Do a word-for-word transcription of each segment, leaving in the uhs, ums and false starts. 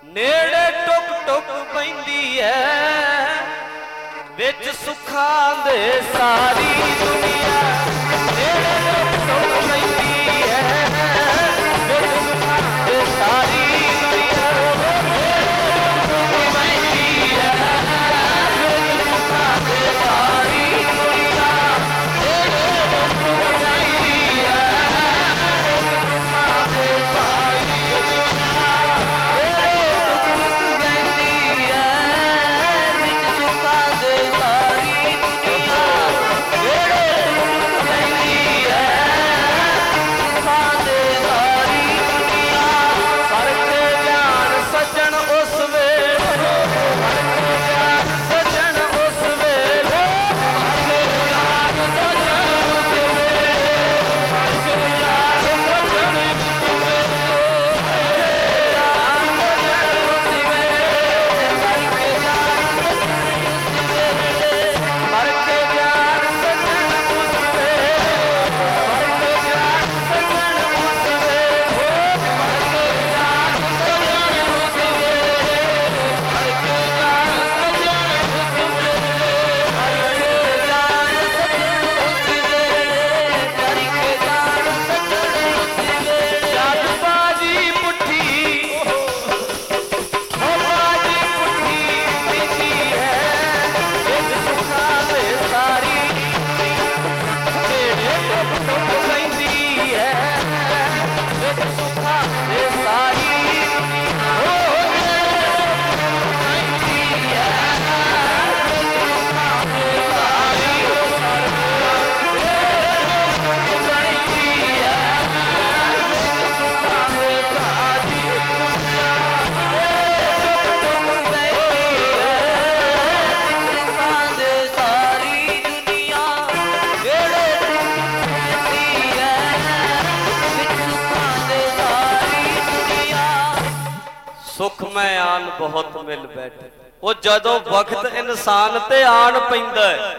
नेड़े टुक टुक पैंदी है विच सुखां दे सारी दुनिया। नेड़े टुक टुक पैंदी है विच सुखां दे सारी दुनिया। पैंदी है विच सुखां दे सारी दुनिया। नेड़े टुक टुक पैंदी है विच सुखां दे सारी दुनिया। सुख मैं आन बहुत मिल बैठे। वो जदों वक्त इंसान ते आन पैंदा है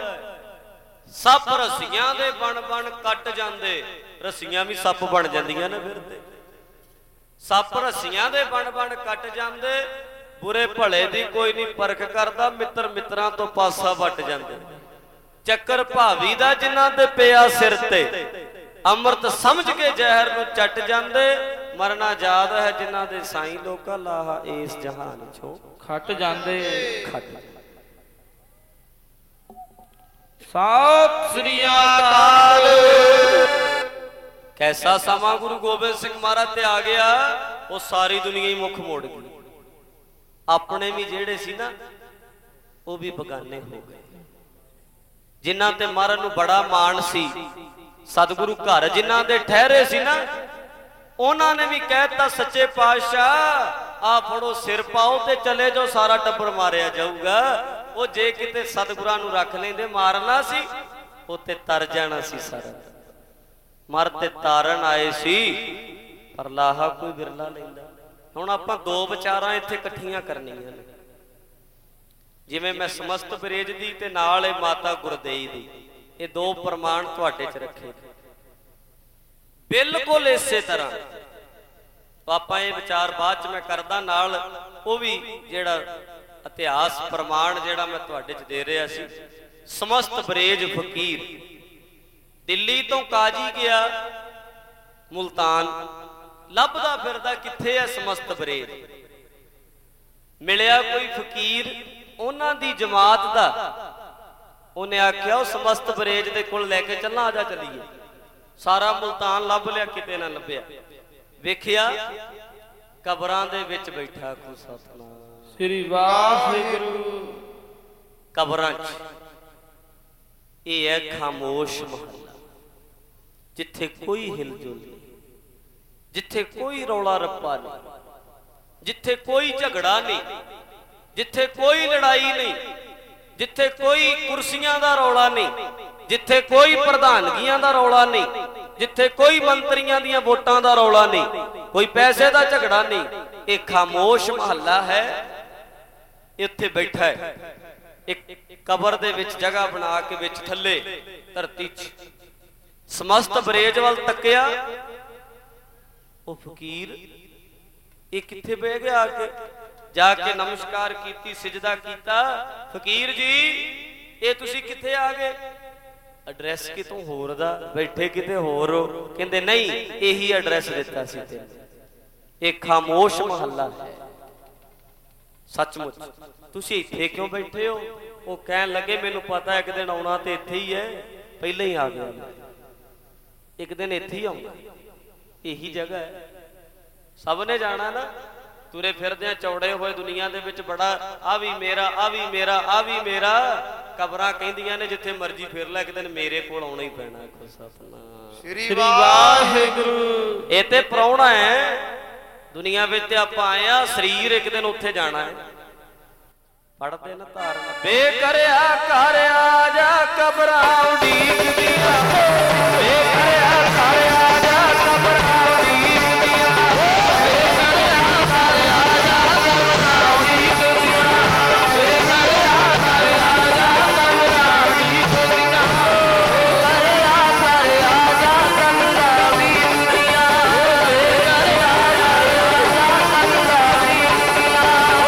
सप रस्सियां दे बन बन कट जांदे। रस्सियां भी सप बन जांदियां ने फिर ते। सप रस्सियां दे बन बन कट जांदे। बुरे भले दी कोई नहीं परख करदा। मित्र मित्रां तो पासा वट जांदे। चक्कर भावी दा जिन्हां दे पिया सिर ते अमृत समझ के जहर नूं चट जांदे। मरना याद है जिन्हां दे साईं लोका लाहा इस जहान चों खट जांदे खट। सत श्री अकाल। कैसा समा गुरु गोबिंद सिंह महाराज ते आ गया। वो सारी दुनिया ही मुख मोड़ गई। अपने भी जेड़े सी ना वो भी बगाने हो गए। जिन्हां ते महाराज नूं बड़ा मान सी सतगुरु घर जिन्हां दे ठहरे सी ना उन्होंने भी कहता सच्चे पातशाह आ फड़ो सिर पाओ ते चले जाओ सारा टब्बर मारिया जाऊगा। वो जे किते सतगुरां नूं रख लेंदे मारना सी उत्ते तर जाना सी सारा। मर ते तारन आए सी पर लाहा कोई बिरला लैंदा। हुण आपां दो विचारां इत्थे इकट्ठियां करनियां ने। जिवें मैं समस्त बरेज दी ते नाल ए माता गुरदेई दी ये दो प्रमाण तुहाडे च रखे बिल्कुल इसे तरह। तो आप ये विचार बाद च मैं करदा नाल वो भी जेड़ा इतिहास प्रमाण जेड़ा मैं तुहाडे च दे रहा सी। समस्त बरेज फकीर दिल्ली तो काजी गया मुल्तान लभदा फिरदा किथे है समस्त बरेज। मिलिया कोई फकीर उन्हां दी जमात दा। उन्हें आख्या वो समस्त बरेज दे कोल लैके चलना आजा चलीए। सारा मुल्तान लभ लिया किते ना लभ्या। वेखिया कबरां दे विच बैठा को सतनाम श्री वाहिगुरू। कबरां च ये है खामोश महला जिथे कोई हिलजुल नहीं, जिथे कोई रौला रप्पा नहीं, जिथे कोई झगड़ा नहीं, जिथे कोई लड़ाई नहीं, जिथे कोई कुर्सियां दा रौला नहीं, जिथे कोई प्रधानगियां दा रौला नहीं, जिथे कोई मंत्रियां दियां वोटां दा रौला नहीं, कोई पैसे दा झगड़ा नहीं। एक खामोश महला है। इत्थे बैठा है एक कबर दे विच जगह बना के विच थल्ले धरती च समस्त बरेज वल तकिया। वो फकीर ये किथे बह गया आके जाके नमस्कार की, सिजदा किया। फकीर जी ये तुसी किथे आ गए? एड्रैस कितों होर दा, बैठे किते होर हो। कहंदे नहीं यही एड्रैस दिता सी तैनूं, एक खामोश महल्ला है। सचमुच तुसी इत्थे क्यों बैठे हो? वो कहन लगे मैनूं पता एक दिन आउणा ते इत्थे ही है, पहले ही आ गया, एक दिन इत्थे ही आउणा, यही जगह है, सब ने जाना ना। तुरे फिरदे चौड़े हुए दुनिया दे विच बड़ा आ भी मेरा, आ भी मेरा, आ भी मेरा। कबरां कहंदियां ने जिथे मर्जी फिर लै, एक दिन मेरे कोल आउणा ही पैना। श्री वाहिगुरू। ये ते प्राहुणा है दुनिया विच, आपां आए आ, शरीर एक दिन उत्थे जाना है। पढ़ते न धारना बेकरिया कर आजा कबरां उडीकदियां, बेकरिया कर आजा कबरां उडीकदियां, बेकरिया कर आजा कबरां उडीकदियां, बेकरिया कर आजा कबरां उडीकदियां, बेकरिया कर आजा कबरां उडीकदियां, बेकरिया कर आजा कबरां उडीकदियां।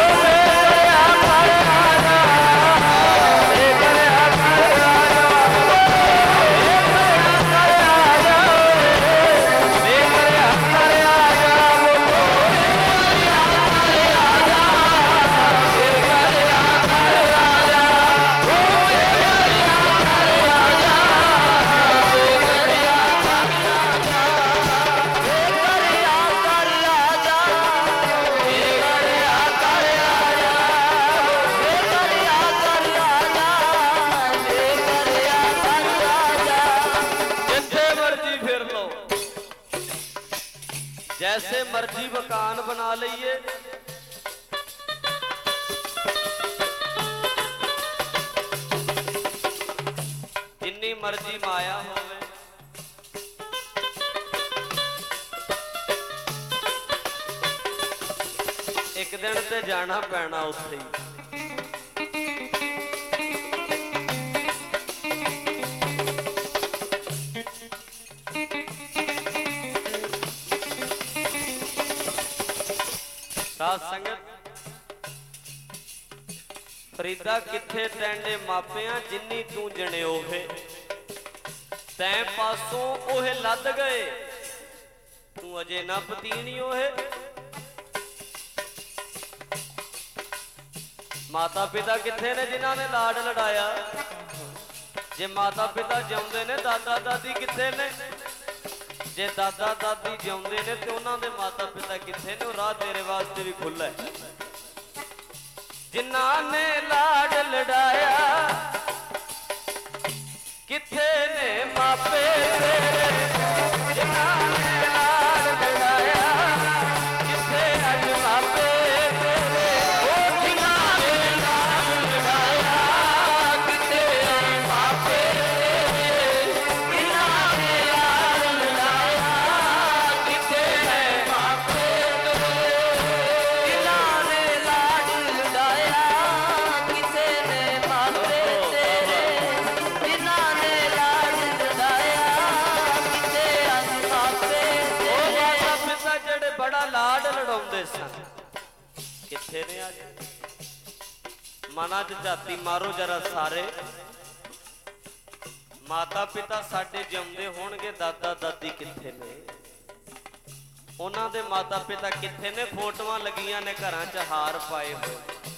जैसे मर्जी मकान बना लईए, जिन्नी मर्जी माया होवे, एक दिन ते जाना पैना उत्थे ही। साध संगत फरीदा किथे तैंडे मापिया, जिन्नी तू जणियो है तैं पासों ओहे लद गए, तू अजे ना पतीनियो है। माता पिता किथे ने जिन्हां ने लाड लड़ाया? जे माता पिता जिउंदे ने, दादा दादी किथे ने? जे दादा दादी जिउंदे ने ते उन्हां दे माता पिता किथे ने? राह तेरे वास्ते भी खुला है। जिन्हां ने लाड लड़ाया किथे ने मापे तेरे? जिन्हां ने लाड लड़ाया किथे अज मापे तेरे? ओ जिन्हां ने लाड लड़ाया किथे अज मापे तेरे? जिन्हां ने लाड लड़ाया किथे अज मापे तेरे? जिन्हां ने लाड लड़ाया किथे ने मापे तेरे? जिन्हां ने लाड लड़ाया किथे अज मापे तेरे? ओ माता पिता जेड़े बड़ा लाड लड़ाउंदे सन किथे ने? अज मना च झाती मारो जरा सारे, माता पिता साडे जिउंदे होणगे, दादा दादी किथे ने? उन्हां दे माता पिता किथे ने? फोटोआं लगियां ने घरां च हार पाए होए।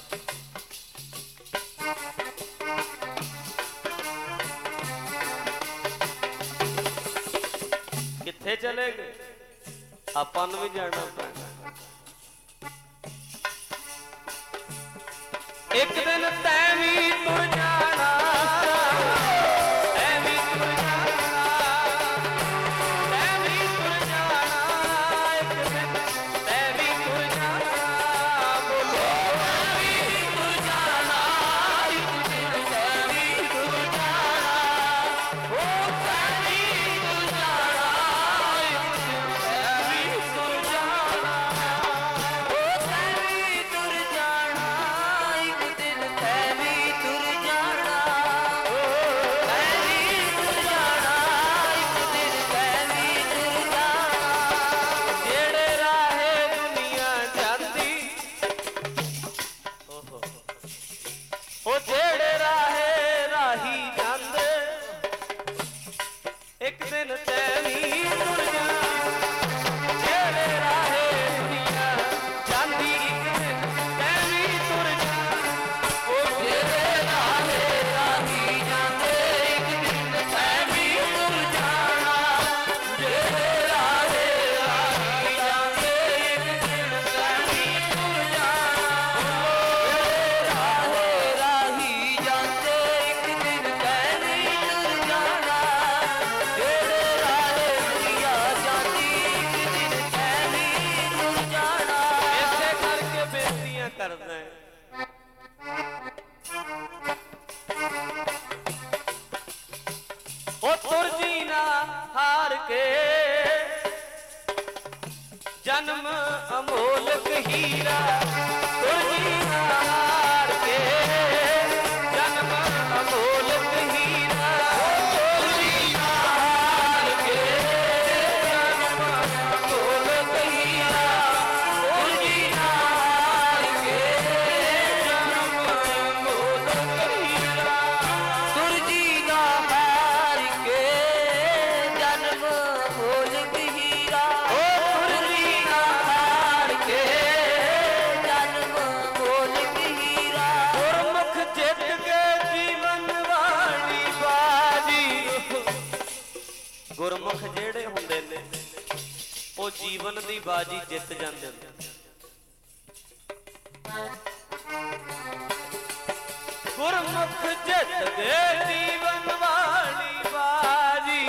किथे चले गए? आपां नूं भी जाना पैना। एक दिन तैं भी तुर जाना, तैं भी तुर जाना, तैं भी तुर जाना, एक दिन तैं भी तुर जाना। बोलो तैं भी तुर जाना, एक दिन तैं भी तुर जाना। ओ तैं भी तुर जाना, एक दिन तैं भी तुर जाना। ओ तैं भी तुर जाना, एक दिन तैं भी तुर जाना। ਅਮੋਲਕ ਹੀਰਾ ਤੁਰਜੀ ਹਾਰ ਕੇ ਜਨਮ ਅਮੋਲਕ ਹੀਰਾ ਤੁਰਜੀ ਹਾਰ ਕੇ ਜਨਮ ਅਮੋਲਕ ਹੀਰਾ ਤੁਰਜੀ ਹਾਰ ਕੇ ਜਨਮ ਅਮੋਲਕ ਹੀਰਾ ਤੁਰਜੀ ਨਾ ਹਾਰ ਕੇ ਜਨਮ ਅਮੋਲਕ ਹੀਰਾ ਤੁਰਜੀ ਨਾ ਹਾਰ ਕੇ ਜਨਮ ਅਮੋਲਕ ਹੀਰਾ ਗੁਰਮੁਖ ਜਿੱਤ ਕੇ ਜੀਵਨ ਵਾਲੀ ਬਾਜੀ ਗੁਰਮੁਖ ਜਿਹੜੇ ਹੁੰਦੇ ਨੇ ਉਹ ਜੀਵਨ ਦੀ ਬਾਜੀ ਜਿੱਤ ਜਾਂਦੇ ਨੇ ਗੁਰਮੁਖ ਜਿੱਤ ਕੇ ਜੀਵਨ ਵਾਲੀ ਬਾਜੀ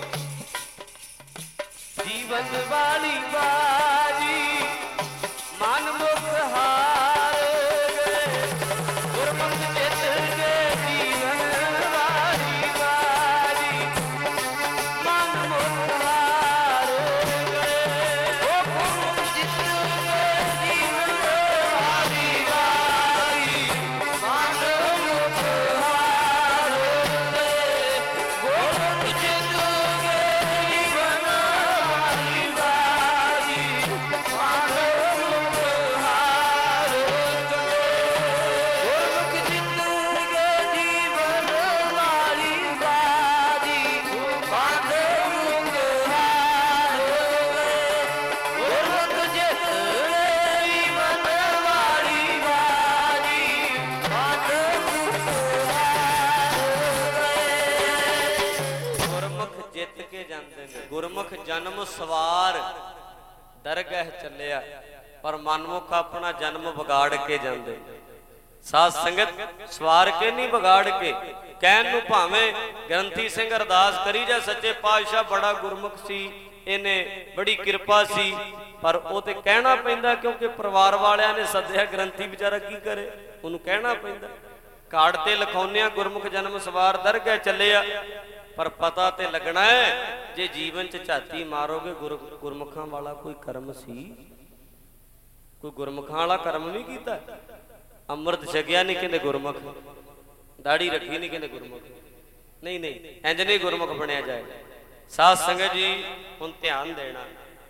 ਜੀਵਨ ਵਾਲੀ ਬਾਜੀ ਮਨ ਮੁਖ ਹਾਰ ਗਏ ਗੁਰਮੁਖ ਜਿੱਤ ਕੇ ਜੀਵਨ ਵਾਲੀ ਬਾਜੀ ਮਨ ਮੁਖ ਹਾਰ ਗਏ ਉਹ ਗੁਰਮੁਖ ਜਿੱਤ ਕੇ ਜੀਵਨ ਵਾਲੀ ਬਾਜੀ ਮਨ ਮੁਖ ਹਾਰ ਗਏ ਗੁਰਮੁਖ ਜਿੱਤ ਕੇ ਜੀਵਨ ਵਾਲੀ ਬਾਜੀ ਮਨ ਮੁਖ ਹਾਰ ਗਏ ਗੁਰਮੁਖ ਜਿੱਤ ਕੇ ਜੀਵਨ ਵਾਲੀ ਬਾਜੀ ਮਨ ਮੁਖ ਹਾਰ ਗਏ ਗੁਰਮੁਖ ਜਿੱਤ ਕੇ ਜੀਵਨ ਵਾਲੀ ਬਾਜੀ ਮਨ ਮੁਖ ਹਾਰ ਗਏ ਗੁਰਮੁਖ ਜਿੱਤ ਕੇ ਜਾਂਦੇ ਨੇ ਗੁਰਮੁਖ ਜਨਮ ਸਵਾਰ ਦਰਗਾਹ ਚੱਲਿਆ ਪਰ ਮਨਮੁਖ ਆਪਣਾ ਜਨਮ ਵਿਗਾੜ ਕੇ ਜਾਂਦੇ ਸਾਧ ਸੰਗਤ ਸਵਾਰ ਕੇ ਨਹੀਂ ਵਿਗਾੜ ਕੇ ਕਹਿਣ ਨੂੰ ਭਾਵੇਂ ਗ੍ਰੰਥੀ ਸਿੰਘ ਅਰਦਾਸ ਕਰੀ ਜਾ ਸੱਚੇ ਪਾਤਸ਼ਾਹ ਬੜਾ ਗੁਰਮੁਖ ਸੀ ਇਹਨੇ ਬੜੀ ਕਿਰਪਾ ਸੀ ਪਰ ਉਹ ਤੇ ਕਹਿਣਾ ਪੈਂਦਾ ਕਿਉਂਕਿ ਪਰਿਵਾਰ ਵਾਲਿਆਂ ਨੇ ਸੱਦਿਆ ਗ੍ਰੰਥੀ ਵਿਚਾਰਾ ਕੀ ਕਰੇ ਉਹਨੂੰ ਕਹਿਣਾ ਪੈਂਦਾ ਕਾਰਡ ਤੇ ਲਿਖਾਉਂਦੇ ਗੁਰਮੁਖ ਜਨਮ ਸਵਾਰ ਦਰਗਾਹ ਚੱਲਿਆ ਪਰ ਪਤਾ ਤੇ ਲੱਗਣਾ ਹੈ ਜੇ ਜੀਵਨ ਚ ਝਾਤੀ ਮਾਰੋਗੇ ਗੁਰ ਗੁਰਮੁਖਾਂ ਵਾਲਾ ਕੋਈ ਕਰਮ ਸੀ ਕੋਈ ਗੁਰਮੁਖਾਂ ਵਾਲਾ ਕਰਮ ਨਹੀਂ ਕੀਤਾ ਅੰਮ੍ਰਿਤ ਛਕਿਆ ਨਹੀਂ ਕਹਿੰਦੇ ਗੁਰਮੁਖ ਦਾੜੀ ਰੱਖੀ ਨਹੀਂ ਕਹਿੰਦੇ ਗੁਰਮੁਖ ਨਹੀਂ ਨਹੀਂ ਇੰਜ ਨਹੀਂ ਗੁਰਮੁਖ ਬਣਿਆ ਜਾਏ ਸਾਧ ਸੰਗਤ ਜੀ ਹੁਣ ਧਿਆਨ ਦੇਣਾ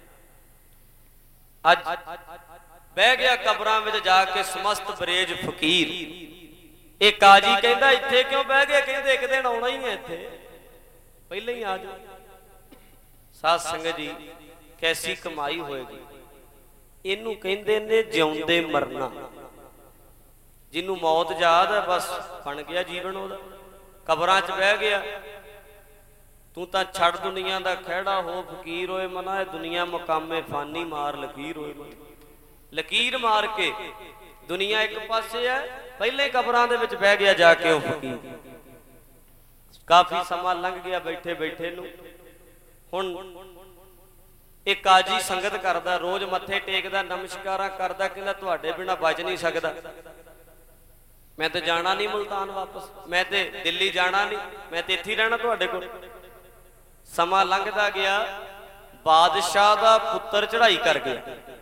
ਅੱਜ ਬਹਿ ਗਿਆ ਕਬਰਾਂ ਵਿੱਚ ਜਾ ਕੇ ਸਮਸਤ ਬਰੇਜ ਫਕੀਰ ਇਹ ਕਾਜੀ ਕਹਿੰਦਾ ਇੱਥੇ ਕਿਉਂ ਬਹਿ ਗਏ ਕਹਿੰਦੇ ਇੱਕ ਦਿਨ ਆਉਣਾ ਹੀ ਹੈ ਇੱਥੇ ਪਹਿਲਾਂ ਹੀ ਆ ਜਾਓ ਸਾਧ ਸੰਗਤ ਜੀ ਕੈਸੀ ਕਮਾਈ ਹੋਏਗੀ ਇਹਨੂੰ ਕਹਿੰਦੇ ਨੇ ਜਿਉਂਦੇ ਮਰਨਾ ਜਿਹਨੂੰ ਮੌਤ ਯਾਦ ਹੈ ਬਸ ਬਣ ਗਿਆ ਜੀਵਨ ਉਹਦਾ ਕਬਰਾਂ 'ਚ ਬਹਿ ਗਿਆ ਤੂੰ ਤਾਂ ਛੱਡ ਦੁਨੀਆ ਦਾ ਖਹਿੜਾ ਹੋ ਫਕੀਰ ਹੋਏ ਮਨਾ ਇਹ ਦੁਨੀਆ ਮੁਕਾਮੇ ਫਾਨੀ ਮਾਰ ਲਕੀਰ ਹੋਏ ਲਕੀਰ ਮਾਰ ਕੇ ਦੁਨੀਆ ਇੱਕ ਪਾਸੇ ਹੈ ਪਹਿਲੇ ਕਬਰਾਂ ਦੇ ਵਿੱਚ ਬਹਿ ਗਿਆ ਜਾ ਕੇ ਉਹ ਫਕੀਰ ਕਾਫੀ ਸਮਾਂ ਲੰਘ ਗਿਆ ਬੈਠੇ ਬੈਠੇ ਨੂੰ ਹੁਣ ਇਹ ਕਾਜੀ ਸੰਗਤ ਕਰਦਾ ਰੋਜ਼ ਮੱਥੇ ਟੇਕਦਾ ਨਮਸਕਾਰਾਂ ਕਰਦਾ ਕਹਿੰਦਾ ਤੁਹਾਡੇ ਬਿਨਾ ਬਚ ਨਹੀਂ ਸਕਦਾ ਮੈਂ ਤੇ ਜਾਣਾ ਨਹੀਂ ਮੁਲਤਾਨ ਵਾਪਸ ਮੈਂ ਤੇ ਦਿੱਲੀ ਜਾਣਾ ਨਹੀਂ ਮੈਂ ਤੇ ਇੱਥੇ ਰਹਿਣਾ ਤੁਹਾਡੇ ਕੋਲ ਸਮਾਂ ਲੰਘਦਾ ਗਿਆ ਬਾਦਸ਼ਾਹ ਦਾ ਪੁੱਤਰ ਚੜ੍ਹਾਈ ਕਰ ਗਿਆ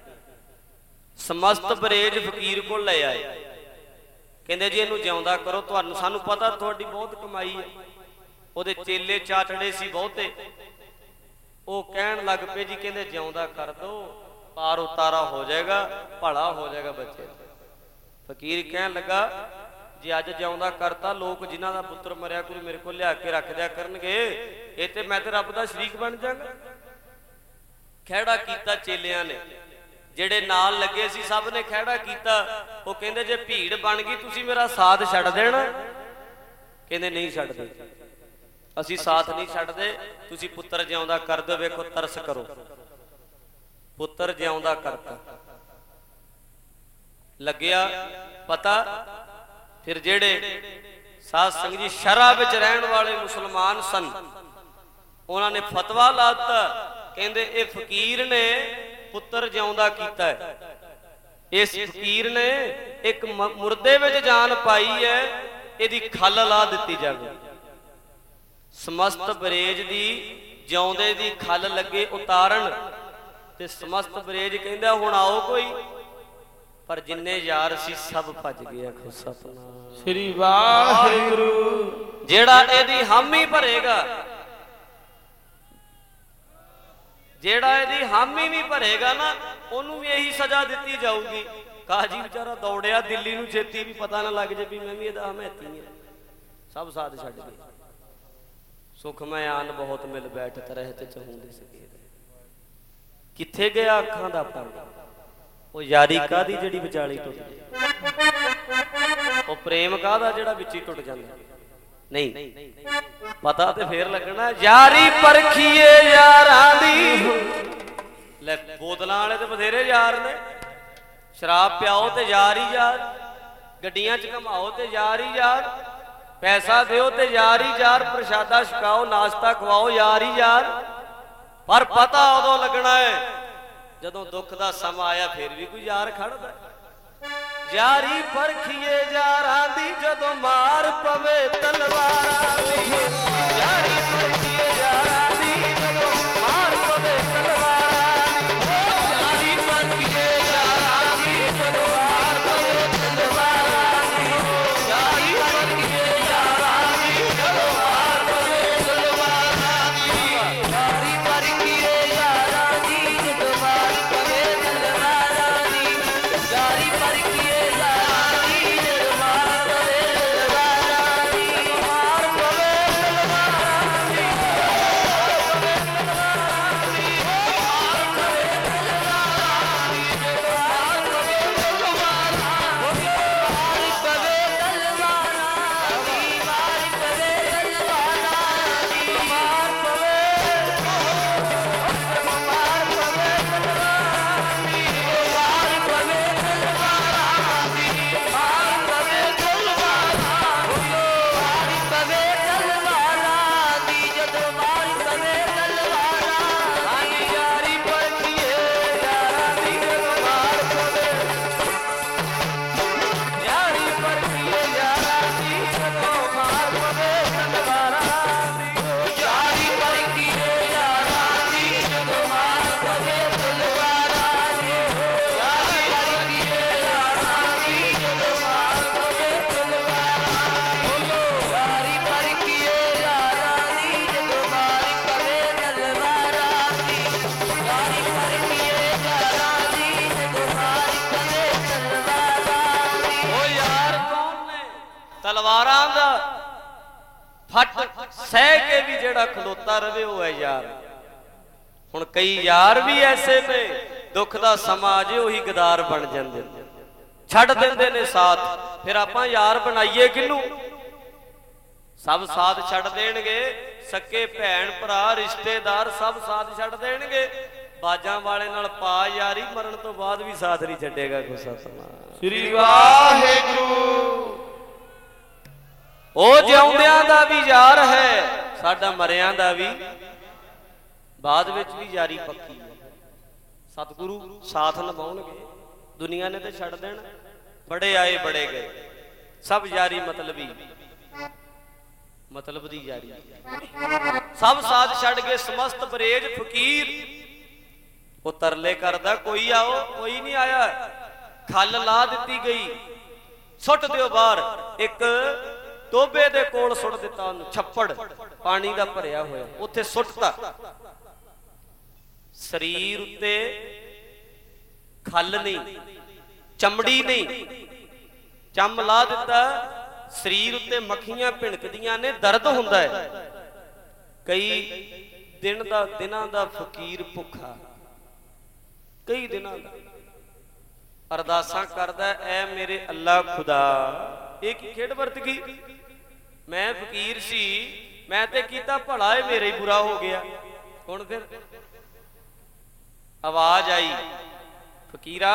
ਸਮਸਤ ਬਰੇਜ ਫਕੀਰ ਕੋਲ ਲੈ ਆਏ ਕਹਿੰਦੇ ਜੀ ਇਹਨੂੰ ਜਿਉਂਦਾ ਕਰੋ ਤੁਹਾਨੂੰ ਸਾਨੂੰ ਪਤਾ ਤੁਹਾਡੀ ਬਹੁਤ ਕਮਾਈ ਹੈ ਉਹਦੇ ਚੇਲੇ ਚਾਟੜੇ ਸੀ ਬਹੁਤੇ ਉਹ ਕਹਿਣ ਲੱਗ ਪਏ ਜੀ ਕਹਿੰਦੇ ਜਿਉਂਦਾ ਕਰ ਦੋ ਪਾਰ ਉਤਾਰਾ ਹੋ ਜਾਏਗਾ ਭਲਾ ਹੋ ਜਾਏਗਾ ਬੱਚੇ ਫਕੀਰ ਕਹਿਣ ਲੱਗਾ ਜੇ ਅੱਜ ਜਿਉਂਦਾ ਕਰਤਾ ਲੋਕ ਜਿਨ੍ਹਾਂ ਦਾ ਪੁੱਤਰ ਮਰਿਆ ਕੋਈ ਮੇਰੇ ਕੋਲ ਲਿਆ ਕੇ ਰੱਖ ਦਿਆ ਕਰਨਗੇ ਇਹ ਤੇ ਮੈਂ ਤੇ ਰੱਬ ਦਾ ਸ਼ਰੀਕ ਬਣ ਜਾਵਾਂਗਾ ਖਹਿੜਾ ਕੀਤਾ ਚੇਲਿਆਂ ਨੇ ਜਿਹੜੇ ਨਾਲ ਲੱਗੇ ਸੀ ਸਭ ਨੇ ਖਹਿੜਾ ਕੀਤਾ ਉਹ ਕਹਿੰਦੇ ਜੇ ਭੀੜ ਬਣ ਗਈ ਤੁਸੀਂ ਮੇਰਾ ਸਾਥ ਛੱਡ ਦੇਣਾ ਕਹਿੰਦੇ ਨਹੀਂ ਛੱਡਦੇ ਅਸੀਂ ਸਾਥ ਨਹੀਂ ਛੱਡਦੇ ਤੁਸੀਂ ਪੁੱਤਰ ਜਿਉਂਦਾ ਕਰ ਦਿਓ ਵੇਖੋ ਤਰਸ ਕਰੋ ਪੁੱਤਰ ਜਿਉਂਦਾ ਕਰਤਾ ਲੱਗਿਆ ਪਤਾ ਫਿਰ ਜਿਹੜੇ ਸਾਧ ਸੰਗਤ ਜੀ ਸ਼ਰ੍ਹਾ ਵਿੱਚ ਰਹਿਣ ਵਾਲੇ ਮੁਸਲਮਾਨ ਸਨ ਉਹਨਾਂ ਨੇ ਫਤਵਾ ਲਾ ਦਿੱਤਾ ਕਹਿੰਦੇ ਇਹ ਫਕੀਰ ਨੇ ਪੁੱਤਰ ਜਿਉਂਦਾ ਕੀਤਾ ਹੈ ਇਸ ਫਕੀਰ ਨੇ ਇੱਕ ਮੁਰਦੇ ਵਿੱਚ ਜਾਨ ਪਾਈ ਹੈ ਇਹਦੀ ਖੱਲ ਲਾ ਦਿੱਤੀ ਜਾਵੇ ਸਮਸਤ ਬਰੇਜ ਦੀ ਜਿਉਂਦੇ ਦੀ ਖੱਲ ਲੱਗੇ ਉਤਾਰਨ ਤੇ ਸਮਸਤ ਬਰੇਜ ਕਹਿੰਦਾ ਹੁਣ ਆਓ ਕੋਈ, ਪਰ ਜਿੰਨੇ ਯਾਰ ਸੀ ਸਭ ਭੱਜ ਗਏ। ਆਖੋ ਸਤਨਾਮ ਸ੍ਰੀ ਵਾਹਿਗੁਰੂ। ਜਿਹੜਾ ਇਹਦੀ ਹਾਮੀ ਭਰੇਗਾ, ਜਿਹੜਾ ਇਹਦੀ ਹਾਮੀ ਵੀ ਭਰੇਗਾ ਨਾ, ਉਹਨੂੰ ਵੀ ਇਹੀ ਸਜ਼ਾ ਦਿੱਤੀ ਜਾਊਗੀ। ਕਾਜੀ ਵਿਚਾਰਾ ਦੌੜਿਆ ਦਿੱਲੀ ਨੂੰ, ਛੇਤੀ ਵੀ ਪਤਾ ਨਾ ਲੱਗ ਜੇ ਵੀ ਮੈਂ ਵੀ ਇਹਦਾ ਹਮੈਤੀ ਹਾਂ। ਸਭ ਸਾਥ ਛੱਡ ਗਏ। ਸੁਖ ਮੈਂ ਆਨ ਬਹੁਤ ਮਿਲ ਬੈਠ ਰਹਿ ਤੇ ਚਾਹੁੰਦੇ ਸਕੇ। ਕਿੱਥੇ ਗਿਆ ਅੱਖਾਂ ਦਾ ਪਾਣੀ? ਉਹ ਯਾਰੀ ਕਾਹਦੀ ਜਿਹੜੀ ਵਿਚਾਲੀ ਟੁੱਟ ਗਈ? ਉਹ ਪ੍ਰੇਮ ਕਾਹਦਾ ਜਿਹੜਾ ਵਿੱਚ ਹੀ ਟੁੱਟ ਜਾਂਦਾ? ਨਹੀਂ, ਪਤਾ ਤੇ ਫੇਰ ਲੱਗਣਾ। ਯਾਰੀ ਪਰਖੀਏ ਯਾਰਾਂ ਦੀ। ਲੈ ਬੋਤਲਾਂ ਵਾਲੇ ਤੇ ਬਥੇਰੇ ਯਾਰ ਨੇ। ਸ਼ਰਾਬ ਪਿਆਓ ਤੇ ਯਾਰ ਹੀ ਯਾਰ, ਗੱਡੀਆਂ ਚ ਘਮਾਓ ਤੇ ਯਾਰ ਹੀ ਯਾਰ, ਪੈਸਾ ਦਿਓ ਤੇ ਯਾਰ ਹੀ ਯਾਰ, ਪ੍ਰਸ਼ਾਦਾ ਛਕਾਓ, ਨਾਸ਼ਤਾ ਖਵਾਓ, ਯਾਰ ਹੀ ਯਾਰ। ਪਰ ਪਤਾ ਉਦੋਂ ਲੱਗਣਾ ਹੈ ਜਦੋਂ ਦੁੱਖ ਦਾ ਸਮਾਂ ਆਇਆ, ਫਿਰ ਵੀ ਕੋਈ ਯਾਰ ਖੜਦਾ। ਯਾਰੀ ਪਰਖੀਏ ਯਾਰਾਂ ਦੀ, ਜਦੋਂ ਮਾਰ ਪਵੇ ਤਲਵਾਰਾਂ ਦੀ। ਯਾਰੀ ਪਰਖੀਏ ਯਾਰਾਂ ਦੀ, ਜਦੋਂ ਮਾਰ ਪਵੇ ਤਲਵਾਰਾਂ ਦੀ। ਯਾਰੀ ਪਰਖੀਏ ਯਾਰਾਂ ਦੀ, ਜਦੋਂ ਮਾਰ ਪਵੇ ਤਲਵਾਰਾਂ ਦੀ। ਯਾਰੀ ਪਰਖੀਏ ਯਾਰਾਂ ਦੀ, ਜਦੋਂ ਮਾਰ ਪਵੇ ਤਲਵਾਰਾਂ ਦੀ। ਯਾਰੀ ਪਰਖੀਏ ਯਾਰਾਂ ਦੀ, ਜਦੋਂ ਮਾਰ ਪਵੇ ਤਲਵਾਰਾਂ ਦੀ। ਯਾਰੀ ਪਰਖੀਏ ਤਲਵਾਰਾਂ ਦਾ ਫੱਟ ਸਹਿ ਕੇ ਵੀ ਜਿਹੜਾ ਖਲੋਤਾ ਰਵੇ ਉਹ ਹੈ ਯਾਰ। ਹੁਣ ਕਈ ਯਾਰ ਵੀ ਐਸੇ ਨੇ, ਦੁੱਖ ਦਾ ਸਮਾਂ ਆ ਜੇ ਉਹੀ ਗਦਾਰ ਬਣ ਜਾਂਦੇ ਨੇ, ਛੱਡ ਦਿੰਦੇ ਨੇ ਸਾਥ। ਫਿਰ ਆਪਾਂ ਯਾਰ ਬਣਾਈਏ ਕਿਹਨੂੰ? ਸਭ ਸਾਥ ਛੱਡ ਦੇਣਗੇ, ਸਕੇ ਭੈਣ ਭਰਾ ਰਿਸ਼ਤੇਦਾਰ ਸਭ ਸਾਥ ਛੱਡ ਦੇਣਗੇ। ਬਾਜਾਂ ਵਾਲੇ ਨਾਲ ਪਾ ਯਾਰੀ, ਮਰਨ ਤੋਂ ਬਾਅਦ ਵੀ ਸਾਥ ਨਹੀਂ ਛੱਡੇਗਾ ਕੋਈ। ਸਤਿਨਾਮ ਸ੍ਰੀ ਵਾਹਿਗੁਰੂ। ਉਹ ਜਿਉਂਦਿਆਂ ਦਾ ਵੀ ਯਾਰ ਹੈ, ਸਾਡਾ ਮਰਿਆਂ ਦਾ ਵੀ ਬਾਅਦ ਵਿੱਚ ਵੀ ਯਾਰੀ ਪੱਕੀ ਹੈ। ਸਤਿਗੁਰੂ ਸਾਥ ਨਿਭਾਉਣਗੇ, ਦੁਨੀਆ ਨੇ ਤੇ ਛੱਡ ਦੇਣਾ। ਬੜੇ ਆਏ ਬੜੇ ਗਏ, ਸਭ ਯਾਰੀ ਮਤਲਬੀ, ਮਤਲਬ ਦੀ ਯਾਰੀ। ਸਭ ਸਾਥ ਛੱਡ ਕੇ ਸਮਸਤ ਬਰੇਜ ਫਕੀਰ ਉਹ ਤਰਲੇ ਕਰਦਾ, ਕੋਈ ਆਓ, ਕੋਈ ਨਹੀਂ ਆਇਆ। ਖੱਲ ਲਾ ਦਿੱਤੀ ਗਈ, ਸੁੱਟ ਦਿਓ ਬਾਹਰ। ਇੱਕ ਟੋਬੇ ਦੇ ਕੋਲ ਸੁੱਟ ਦਿੱਤਾ ਉਹਨੂੰ, ਛੱਪੜ ਪਾਣੀ ਦਾ ਭਰਿਆ ਹੋਇਆ, ਉੱਥੇ ਸੁੱਟਤਾ। ਸਰੀਰ ਉੱਤੇ ਖੱਲ ਨਹੀਂ, ਚਮੜੀ ਨਹੀਂ, ਚੰਮ ਲਾ ਦਿੱਤਾ। ਸਰੀਰ ਉੱਤੇ ਮੱਖੀਆਂ ਭਿਣਕਦੀਆਂ ਨੇ, ਦਰਦ ਹੁੰਦਾ ਹੈ। ਕਈ ਦਿਨ ਦਾ ਦਿਨਾਂ ਦਾ ਫਕੀਰ ਭੁੱਖਾ, ਕਈ ਦਿਨਾਂ ਦਾ ਅਰਦਾਸਾਂ ਕਰਦਾ, ਐ ਮੇਰੇ ਅੱਲਾ ਖੁਦਾ, ਇਹ ਕੀ ਖੇਡ ਵਰਤ ਗਈ? ਮੈਂ ਫਕੀਰ ਸੀ, ਮੈਂ ਤੇ ਕੀਤਾ ਭਲਾ, ਇਹ ਮੇਰੇ ਹੀ ਬੁਰਾ ਹੋ ਗਿਆ। ਹੁਣ ਫਿਰ ਆਵਾਜ਼ ਆਈ, ਫਕੀਰਾ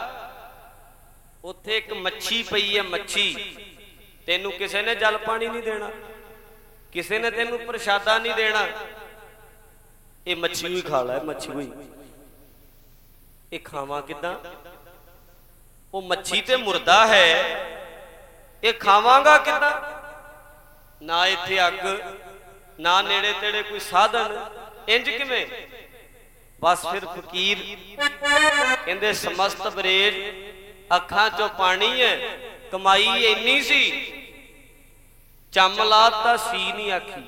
ਉੱਥੇ ਇੱਕ ਮੱਛੀ ਪਈ ਹੈ, ਮੱਛੀ। ਤੈਨੂੰ ਕਿਸੇ ਨੇ ਜਲ ਪਾਣੀ ਨਹੀਂ ਦੇਣਾ, ਕਿਸੇ ਨੇ ਤੈਨੂੰ ਪ੍ਰਸ਼ਾਦਾ ਨਹੀਂ ਦੇਣਾ, ਇਹ ਮੱਛੀ ਹੀ ਖਾ ਲੈ, ਮੱਛੀ ਹੋਈ। ਇਹ ਖਾਵਾਂ ਕਿੱਦਾਂ? ਉਹ ਮੱਛੀ ਤੇ ਮੁਰਦਾ ਹੈ, ਇਹ ਖਾਵਾਂਗਾ ਕਿੱਦਾਂ? ਨਾ ਇੱਥੇ ਅੱਗ, ਨਾ ਨੇੜੇ ਤੇੜੇ ਕੋਈ ਸਾਧਨ, ਇੰਜ ਕਿਵੇਂ? बस फिर फकीर कहते समस्त बरेज अखां चो पानी है, कमाई इन्नी सी चम लाता सी नहीं आखी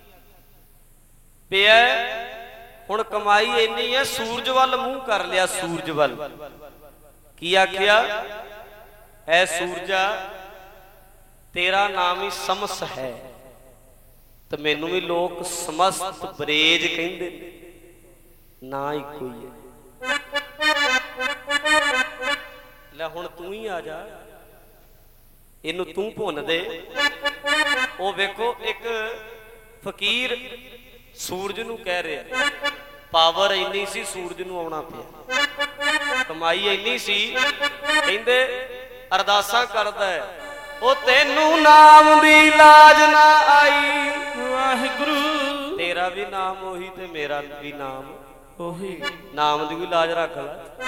पिया हुण कमाई इन्नी है सूरज वल मूंह कर लिया, सूरज वल की आखिया ऐ सूरजा तेरा नाम ही समस है, तो मैनू भी लोग समस्त बरेज कहंदे ना ही कोई है। ले हुण तू ही आ जा, इनू तू भुन दे। ओ वेखो एक फकीर सूरज नू कह रहा, पावर इन्नी सी सूरज नू आउणा पिया, कमाई इन्नी सी कहंदे अरदासा करदा है ओ तेनू नाम दी लाज ना आई, वाहिगुरु तेरा भी नाम ओही ते मेरा भी नाम ओही, नाम दी भी लाज रख ला।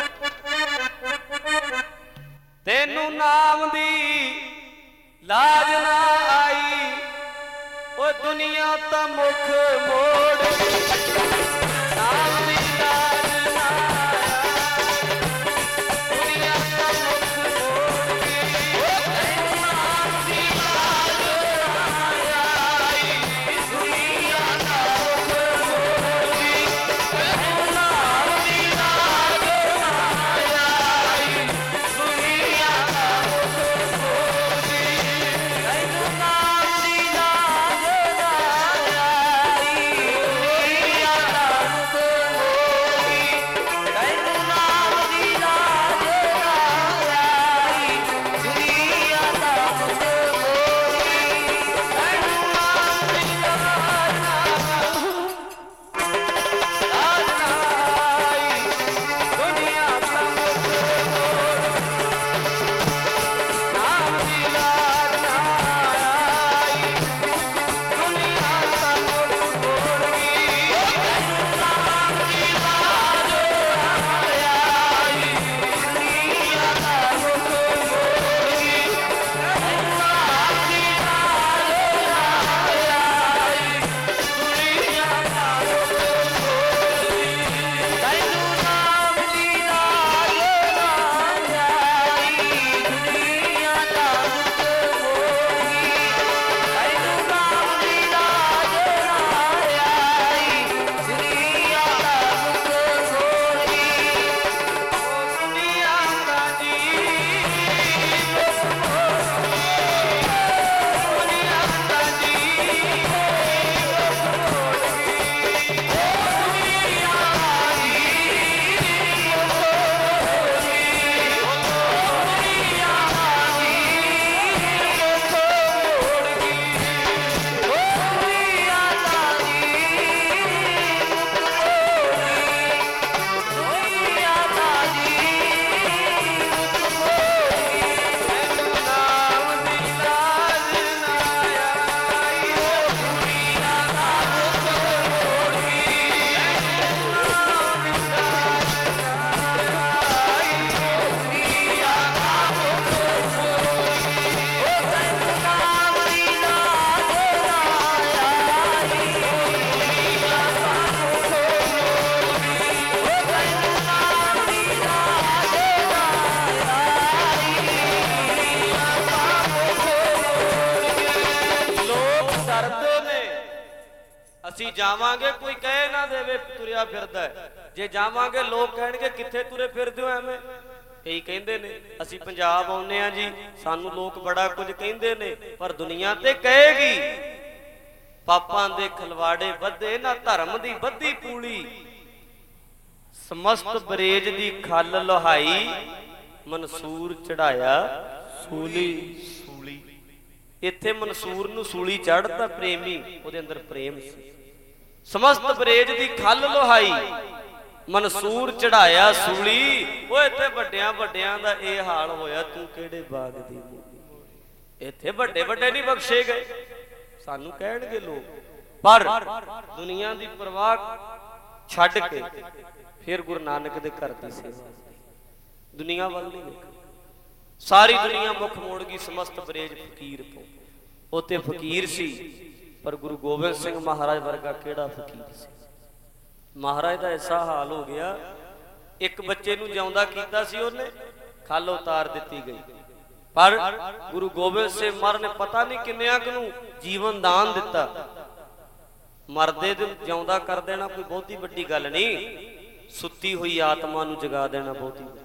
तेनू नाम दी लाज ना आई ओ दुनिया ता मुख मोड़, नाम दी लाज ना आई दुनिया ता मुख मोड़, तेनू नाम दी लाज ना आई दुनिया ता मुख मोड़, तेनू नाम दी लाज ना आई दुनिया ता मुख मोड़, तेनू नाम दी लाज ना आई दुनिया ता मुख मोड़, तेनू नाम दी लाज ना आई दुनिया ता मुख मोड़, तेनू नाम दी लाज ना लाज ना आई दुनिया ता मुख मोड़, नाम दी लाज ना आई दुनिया ता मुख मोड़, तेनू नाम दी लाज ना आई दुनिया ता मुख मोड़, तेनू नाम दी लाज ना आई दुनिया ता मुख मोड़, तेनू नाम दी लाज ना आई दुनिया ता मुख मोड़, तेनू नाम दी लाज ना आई दुनिया ता मुख मोड़, ओ दुनिया दा जी मुख मोड़, दुनिया दा जी मुख मोड़, ओ दुनिया दी मुख मोड़, ओ दुनिया दी मुख मोड़, ओ दुनिया दा जी मुख मोड़, दुनिया दा जी मुख मोड़, तेनू नाम दी लाज ना आई दुनिया दा मुख मोड़, तेनू नाम दी लाज ना आई दुनिया दा मुख मोड़, तेनू नाम दी लाज ना आई दुनिया ता मुख मोड़, तेनू नाम दी लाज ना आई दुनिया ता मुख मोड़। लोग डरदे ने ਅਸੀਂ ਜਾਵਾਂਗੇ ਕੋਈ ਕਹਿ ਨਾ ਦੇਵੇ ਤੁਰਿਆ ਫਿਰਦਾ, ਜੇ ਜਾਵਾਂਗੇ ਲੋਕ ਕਹਿਣਗੇ ਕਿੱਥੇ ਤੁਰੇ ਫਿਰਦੇ ਹੋ ਐਵੇਂ। ਕਈ ਕਹਿੰਦੇ ਨੇ ਅਸੀਂ ਪੰਜਾਬ ਆਉਂਦੇ ਆ ਜੀ, ਸਾਨੂੰ ਲੋਕ ਬੜਾ ਕੁਝ ਕਹਿੰਦੇ ਨੇ, ਪਰ ਦੁਨੀਆ ਤੇ ਕਹੇਗੀ ਪਾਪਾਂ ਦੇ ਖਲਵਾੜੇ ਵੱਧੇ ਨਾ ਧਰਮ ਦੀ ਵੱਧੀ ਪੂਲੀ, ਸਮਸਤ ਬਰੇਜ ਦੀ ਖਲ ਲੋਹਾਈ ਮਨਸੂਰ ਚੜਾਇਆ ਸੂਲੀ, ਸੂਲੀ ਇੱਥੇ ਮਨਸੂਰ ਨੂੰ ਸੂਲੀ ਚੜ੍ਹਦਾ ਪ੍ਰੇਮੀ, ਉਹਦੇ ਅੰਦਰ ਪ੍ਰੇਮ ਸੀ। ਸਮਸਤ ਬਰੇਜ ਦੀ ਖਲ ਲੋਹਾਈ ਮਨਸੂਰ ਚੜਾਇਆ ਸੂਲੀ, ਉਹ ਇੱਥੇ ਵੱਡਿਆਂ ਵੱਡਿਆਂ ਦਾ ਇਹ ਹਾਲ ਹੋਇਆ, ਤੂੰ ਕਿਹੜੇ ਬਾਗ ਦੀ ਮੂਲੀ। ਇੱਥੇ ਵੱਡੇ ਵੱਡੇ ਨਹੀਂ ਬਖਸ਼ੇ ਗਏ, ਸਾਨੂੰ ਕਹਿਣਗੇ ਲੋਕ, ਪਰ ਦੁਨੀਆ ਦੀ ਪਰਵਾਹ ਛੱਡ ਕੇ ਫਿਰ ਗੁਰੂ ਨਾਨਕ ਦੇ ਘਰ ਦੀ ਸੇਵਾ, ਦੁਨੀਆ ਵੱਲ ਨਹੀਂ ਵੇਖ। ਸਾਰੀ ਦੁਨੀਆ ਮੁਖ ਮੋੜ ਗਈ ਸਮਸਤ ਬਰੇਜ ਫਕੀਰ ਤੋਂ। ਉੱਥੇ ਫਕੀਰ ਸੀ, ਪਰ ਗੁਰੂ ਗੋਬਿੰਦ ਸਿੰਘ ਮਹਾਰਾਜ ਵਰਗਾ ਕਿਹੜਾ ਫਕੀਰ ਸੀ। ਮਹਾਰਾਜ ਦਾ ਐਸਾ ਹਾਲ ਹੋ ਗਿਆ, ਇੱਕ ਬੱਚੇ ਨੂੰ ਜਿਉਂਦਾ ਕੀਤਾ ਸੀ ਉਹਨੇ, ਖੱਲ ਉਤਾਰ ਦਿੱਤੀ ਗਈ। ਪਰ ਗੁਰੂ ਗੋਬਿੰਦ ਸਿੰਘ ਮਹਾਰਾਜ ਨੇ ਪਤਾ ਨਹੀਂ ਕਿੰਨਿਆਂ ਕੁ ਨੂੰ ਜੀਵਨ ਦਾਨ ਦਿੱਤਾ। ਮਰਦੇ ਦੇ ਜਿਉਂਦਾ ਕਰ ਦੇਣਾ ਕੋਈ ਬਹੁਤੀ ਵੱਡੀ ਗੱਲ ਨਹੀਂ, ਸੁੱਤੀ ਹੋਈ ਆਤਮਾ ਨੂੰ ਜਗਾ ਦੇਣਾ ਬਹੁਤੀ ਵੱਡੀ।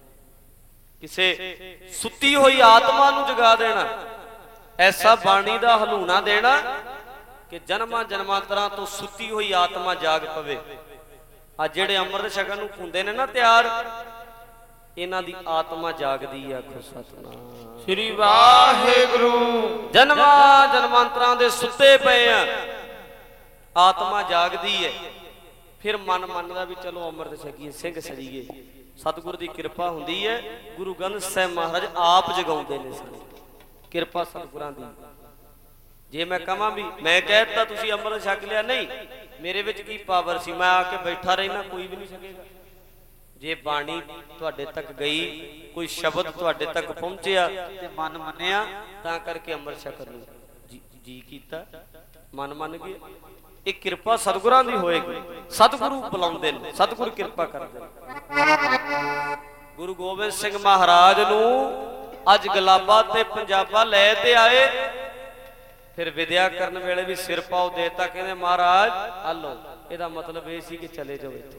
ਕਿਸੇ ਸੁੱਤੀ ਹੋਈ ਆਤਮਾ ਨੂੰ ਜਗਾ ਦੇਣਾ, ਐਸਾ ਬਾਣੀ ਦਾ ਹਲੂਣਾ ਦੇਣਾ ਕਿ ਜਨਮਾਂ ਜਨਮਾਂਤਰਾਂ ਤੋਂ ਸੁੱਤੀ ਹੋਈ ਆਤਮਾ ਜਾਗ ਪਵੇ। ਆ ਜਿਹੜੇ ਅੰਮ੍ਰਿਤ ਛਕਣ ਨੂੰ ਹੁੰਦੇ ਨੇ ਨਾ ਤਿਆਰ, ਇਹਨਾਂ ਦੀ ਆਤਮਾ ਜਾਗਦੀ ਆ। ਆਖੋ ਸਤਿਨਾਮ ਸ੍ਰੀ ਵਾਹਿਗੁਰੂ। ਜਨਮਾਂ ਜਨਮਾਂਤਰਾਂ ਦੇ ਸੁੱਤੇ ਪਏ ਆ, ਆਤਮਾ ਜਾਗਦੀ ਹੈ। ਫਿਰ ਮਨ ਮੰਨਦਾ ਵੀ ਚਲੋ ਅੰਮ੍ਰਿਤ ਛਕੀਏ, ਸਿੰਘ ਸਜੀਏ। ਸਤਿਗੁਰ ਦੀ ਕਿਰਪਾ ਹੁੰਦੀ ਹੈ। ਗੁਰੂ ਗ੍ਰੰਥ ਸਾਹਿਬ ਮਹਾਰਾਜ ਆਪ ਜਗਾਉਂਦੇ ਨੇ ਸਾਨੂੰ, ਕਿਰਪਾ ਸਤਿਗੁਰਾਂ ਦੀ। ਜੇ ਮੈਂ ਕਹਾਂ ਵੀ ਮੈਂ ਕਹਿ ਦਿੱਤਾ ਤੁਸੀਂ ਅੰਮ੍ਰਿਤ ਛਕ ਲਿਆ, ਨਹੀਂ, ਮੇਰੇ ਵਿੱਚ ਕੀ ਪਾਵਰ ਸੀ, ਮੈਂ ਆ ਕੇ ਬੈਠਾ ਰਹਿਣਾ, ਕੋਈ ਵੀ ਨਹੀਂ ਸਕੇਗਾ। ਜੇ ਬਾਣੀ ਤੁਹਾਡੇ ਤੱਕ ਗਈ, ਕੋਈ ਸ਼ਬਦ ਤੁਹਾਡੇ ਤੱਕ ਪਹੁੰਚਿਆ ਤੇ ਮਨ ਮੰਨਿਆ, ਤਾਂ ਕਰਕੇ ਅੰਮ੍ਰਿਤ ਛਕਣ ਨੂੰ ਜੀ ਜੀ ਕੀਤਾ, ਮਨ ਮੰਨ ਗਿਆ। ਇਹ ਕਿਰਪਾ ਸਤਿਗੁਰਾਂ ਦੀ ਹੋਏਗੀ। ਸਤਿਗੁਰੂ ਬੁਲਾਉਂਦੇ ਨੇ, ਸਤਿਗੁਰੂ ਕਿਰਪਾ ਕਰਦੇ ਨੇ। ਗੁਰੂ ਗੋਬਿੰਦ ਸਿੰਘ ਮਹਾਰਾਜ ਨੂੰ ਅੱਜ ਗੁਲਾਬਾ ਤੇ ਪੰਜਾਬਾ ਲੈ ਤੇ ਆਏ। ਫਿਰ ਵਿਦਿਆ ਕਰਨ ਵੇਲੇ ਵੀ ਸਿਰ ਪਾਉ ਦੇਤਾ, ਕਹਿੰਦੇ ਮਹਾਰਾਜ ਆ ਲਓ। ਇਹਦਾ ਮਤਲਬ ਇਹ ਸੀ ਕਿ ਚਲੇ ਜਾਓ ਇੱਥੇ।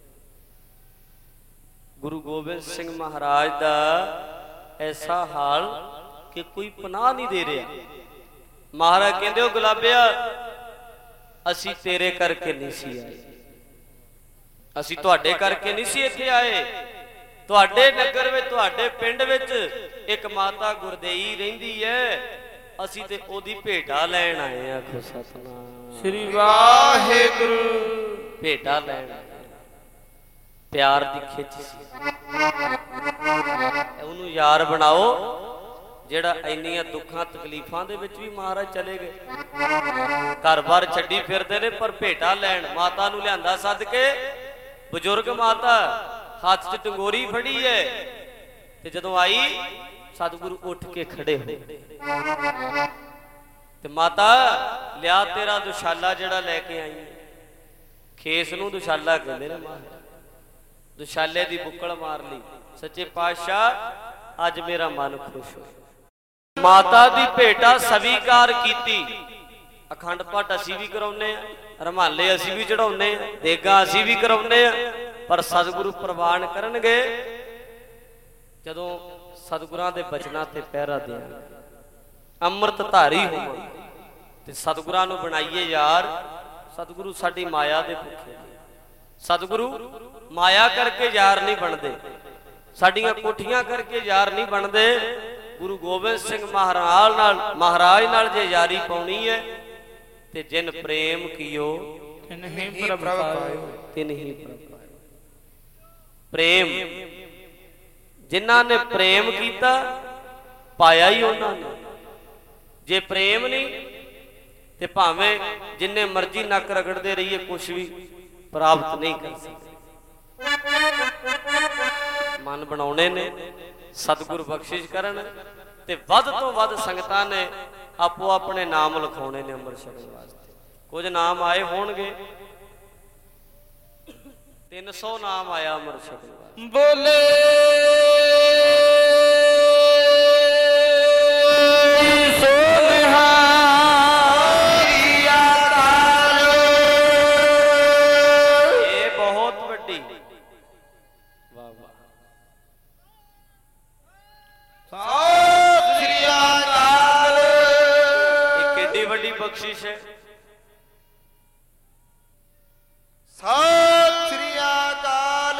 ਗੁਰੂ ਗੋਬਿੰਦ ਸਿੰਘ ਮਹਾਰਾਜ ਦਾ ਐਸਾ ਹਾਲ ਕਿ ਕੋਈ ਪਨਾਹ ਨਹੀਂ ਦੇ ਰਿਹਾ। ਮਹਾਰਾਜ ਕਹਿੰਦੇ ਉਹ ਗੁਲਾਬਿਆ, ਅਸੀਂ ਤੇਰੇ ਕਰਕੇ ਨਹੀਂ ਸੀ ਆਏ, ਅਸੀਂ ਤੁਹਾਡੇ ਕਰਕੇ ਨਹੀਂ ਸੀ ਇੱਥੇ ਆਏ। ਤੁਹਾਡੇ ਨਗਰ ਵਿੱਚ, ਤੁਹਾਡੇ ਪਿੰਡ ਵਿੱਚ ਇੱਕ ਮਾਤਾ ਗੁਰਦੇਈ ਰਹਿੰਦੀ ਹੈ, ਅਸੀਂ ਤੇ ਉਹਦੀ ਭੇਟਾ ਲੈਣ ਆਏ। ਆਖੋ ਸਤਿਨਾਮ ਸ੍ਰੀ ਵਾਹਿਗੁਰੂ। ਭੇਟਾ ਲੈਣ, ਪਿਆਰ ਦੀ ਖਿੱਚ ਸੀ। ਉਹਨੂੰ ਯਾਰ ਬਣਾਓ ਜਿਹੜਾ ਇੰਨੀਆਂ ਦੁੱਖਾਂ ਤਕਲੀਫਾਂ ਦੇ ਵਿੱਚ ਵੀ ਮਹਾਰਾਜ ਚਲੇ ਗਏ, ਘਰ-ਬਾਰ ਛੱਡੀ ਫਿਰਦੇ ਨੇ, ਪਰ ਭੇਟਾ ਲੈਣ। ਮਾਤਾ ਨੂੰ ਲਿਆਂਦਾ ਸੱਦ ਕੇ, ਬਜ਼ੁਰਗ ਮਾਤਾ, ਹੱਥ 'ਚ ਟੰਗੋਰੀ ਫੜੀ ਹੈ, ਤੇ ਜਦੋਂ ਆਈ ਸਤਿਗੁਰੂ ਉੱਠ ਕੇ ਖੜੇ ਹੋਏ ਤੇ ਮਾਤਾ ਲਿਆ ਤੇਰਾ ਦੁਸ਼ਾਲਾ ਜਿਹੜਾ ਲੈ ਕੇ ਆਈ। ਖੇਸ ਨੂੰ ਦੁਸ਼ਾਲਾ ਕਹਿੰਦੇ ਨੇ ਮਹਾਰਾਜ। ਦੁਸ਼ਾਲੇ ਦੀ ਬੁੱਕਲ ਮਾਰ ਲਈ। ਸੱਚੇ ਪਾਤਸ਼ਾਹ ਅੱਜ ਮੇਰਾ ਮਨ ਖੁਸ਼ ਹੋਇਆ। ਮਾਤਾ ਦੀ ਭੇਟਾ ਸਵੀਕਾਰ ਕੀਤੀ। ਅਖੰਡ ਪਾਠ ਅਸੀਂ ਵੀ ਕਰਾਉਨੇ ਆ, ਰਮਾਲੇ ਅਸੀਂ ਵੀ ਚੜਾਉਨੇ ਆ, ਦੇਗਾ ਅਸੀਂ ਵੀ ਕਰਾਉਨੇ ਆ, ਪਰ ਸਤਿਗੁਰੂ ਪ੍ਰਵਾਨ ਕਰਨਗੇ ਜਦੋਂ ਸਤਿਗੁਰਾਂ ਦੇ ਬਚਨਾਂ ਤੇ ਪਹਿਰਾ ਦੇਣ, ਅੰਮ੍ਰਿਤ ਧਾਰੀ ਹੋਵਾਂ ਤੇ ਸਤਿਗੁਰਾਂ ਨੂੰ ਬਣਾਈਏ ਯਾਰ। ਸਤਿਗੁਰੂ ਸਾਡੀ ਮਾਇਆ ਦੇ ਭੁੱਖੇ। ਸਤਿਗੁਰੂ ਮਾਇਆ ਕਰਕੇ ਯਾਰ ਨਹੀਂ ਬਣਦੇ, ਸਾਡੀਆਂ ਕੋਠੀਆਂ ਕਰਕੇ ਯਾਰ ਨਹੀਂ ਬਣਦੇ। ਗੁਰੂ ਗੋਬਿੰਦ ਸਿੰਘ ਮਹਾਰਾਜ ਨਾਲ ਮਹਾਰਾਜ ਨਾਲ ਜੇ ਯਾਰੀ ਪਾਉਣੀ ਹੈ ਤੇ ਜਿਨ ਪ੍ਰੇਮ ਕੀਓ ਤਿਨ ਹੀ ਪ੍ਰਭ ਪਾਇਓ, ਤਿਨ ਹੀ ਪ੍ਰਭ ਪਾਇਓ। ਪ੍ਰੇਮ ਜਿਨ੍ਹਾਂ ਨੇ ਪ੍ਰੇਮ ਕੀਤਾ ਪਾਇਆ ਹੀ ਉਹਨਾਂ ਨੇ। ਜੇ ਪ੍ਰੇਮ ਨਹੀਂ ਤੇ ਭਾਵੇਂ ਜਿੰਨੇ ਮਰਜ਼ੀ ਨੱਕ ਰਗੜਦੇ ਰਹੀਏ ਕੁਛ ਵੀ ਪ੍ਰਾਪਤ ਨਹੀਂ ਕਰ ਸਕਦੇ। ਮਨ ਬਣਾਉਣੇ ਨੇ, ਸਤਿਗੁਰ ਬਖਸ਼ਿਸ਼ ਕਰਨ ਤੇ ਵੱਧ ਤੋਂ ਵੱਧ ਸੰਗਤਾਂ ਨੇ ਆਪੋ ਆਪਣੇ ਨਾਮ ਲਿਖਾਉਣੇ ਨੇ ਅੰਮ੍ਰਿਤ ਛਕਣ ਵਾਸਤੇ। ਕੁਝ ਨਾਮ ਆਏ ਹੋਣਗੇ, ਤਿੰਨ ਸੌ ਨਾਮ ਆਇਆ ਅੰਮ੍ਰਿਤ ਛਕਣ ਵਾਸਤੇ। ਬੋਲੇ ਬਖਸ਼ਿਸ਼ ਹੈ। ਸਤਿ ਸ੍ਰੀ ਅਕਾਲ।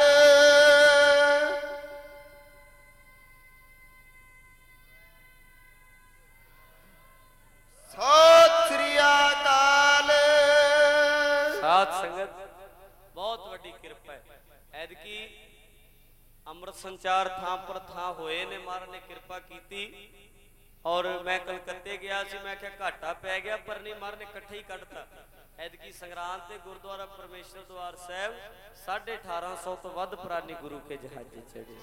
ਸਤਿ ਸ੍ਰੀ ਅਕਾਲ। ਸਾਧ ਸੰਗਤ ਬਹੁਤ ਵੱਡੀ ਕਿਰਪਾ ਹੈ। ਐਤਕੀ ਅੰਮ੍ਰਿਤ ਸੰਚਾਰ ਥਾਂ ਪਰ ਥਾਂ ਹੋਏ ਨੇ, ਮਹਾਰਾਜ ਨੇ ਕਿਰਪਾ ਕੀਤੀ। ਔਰ ਮੈਂ ਕਲਕੱਤੇ ਗਿਆ ਸੀ, ਮੈਂ ਕਿਹਾ ਘਾਟਾ ਪੈ ਗਿਆ, ਪਰ ਨਹੀਂ ਮਹਾਰਾਜ ਨੇ ਇਕੱਠਾ ਹੀ ਕੱਢਤਾ। ਐਤਕੀ ਸੰਗਰਾਂਦ ਤੇ ਗੁਰਦੁਆਰਾ ਪਰਮੇਸ਼ਰ ਦਵਾਰ ਸਾਹਿਬ ਸਾਢੇ ਅਠਾਰਾਂ ਸੌ ਤੋਂ ਵੱਧ ਪ੍ਰਾਨੀ ਗੁਰੂ ਕੇ ਜਹਾਜ਼ੇ ਚੜੇ।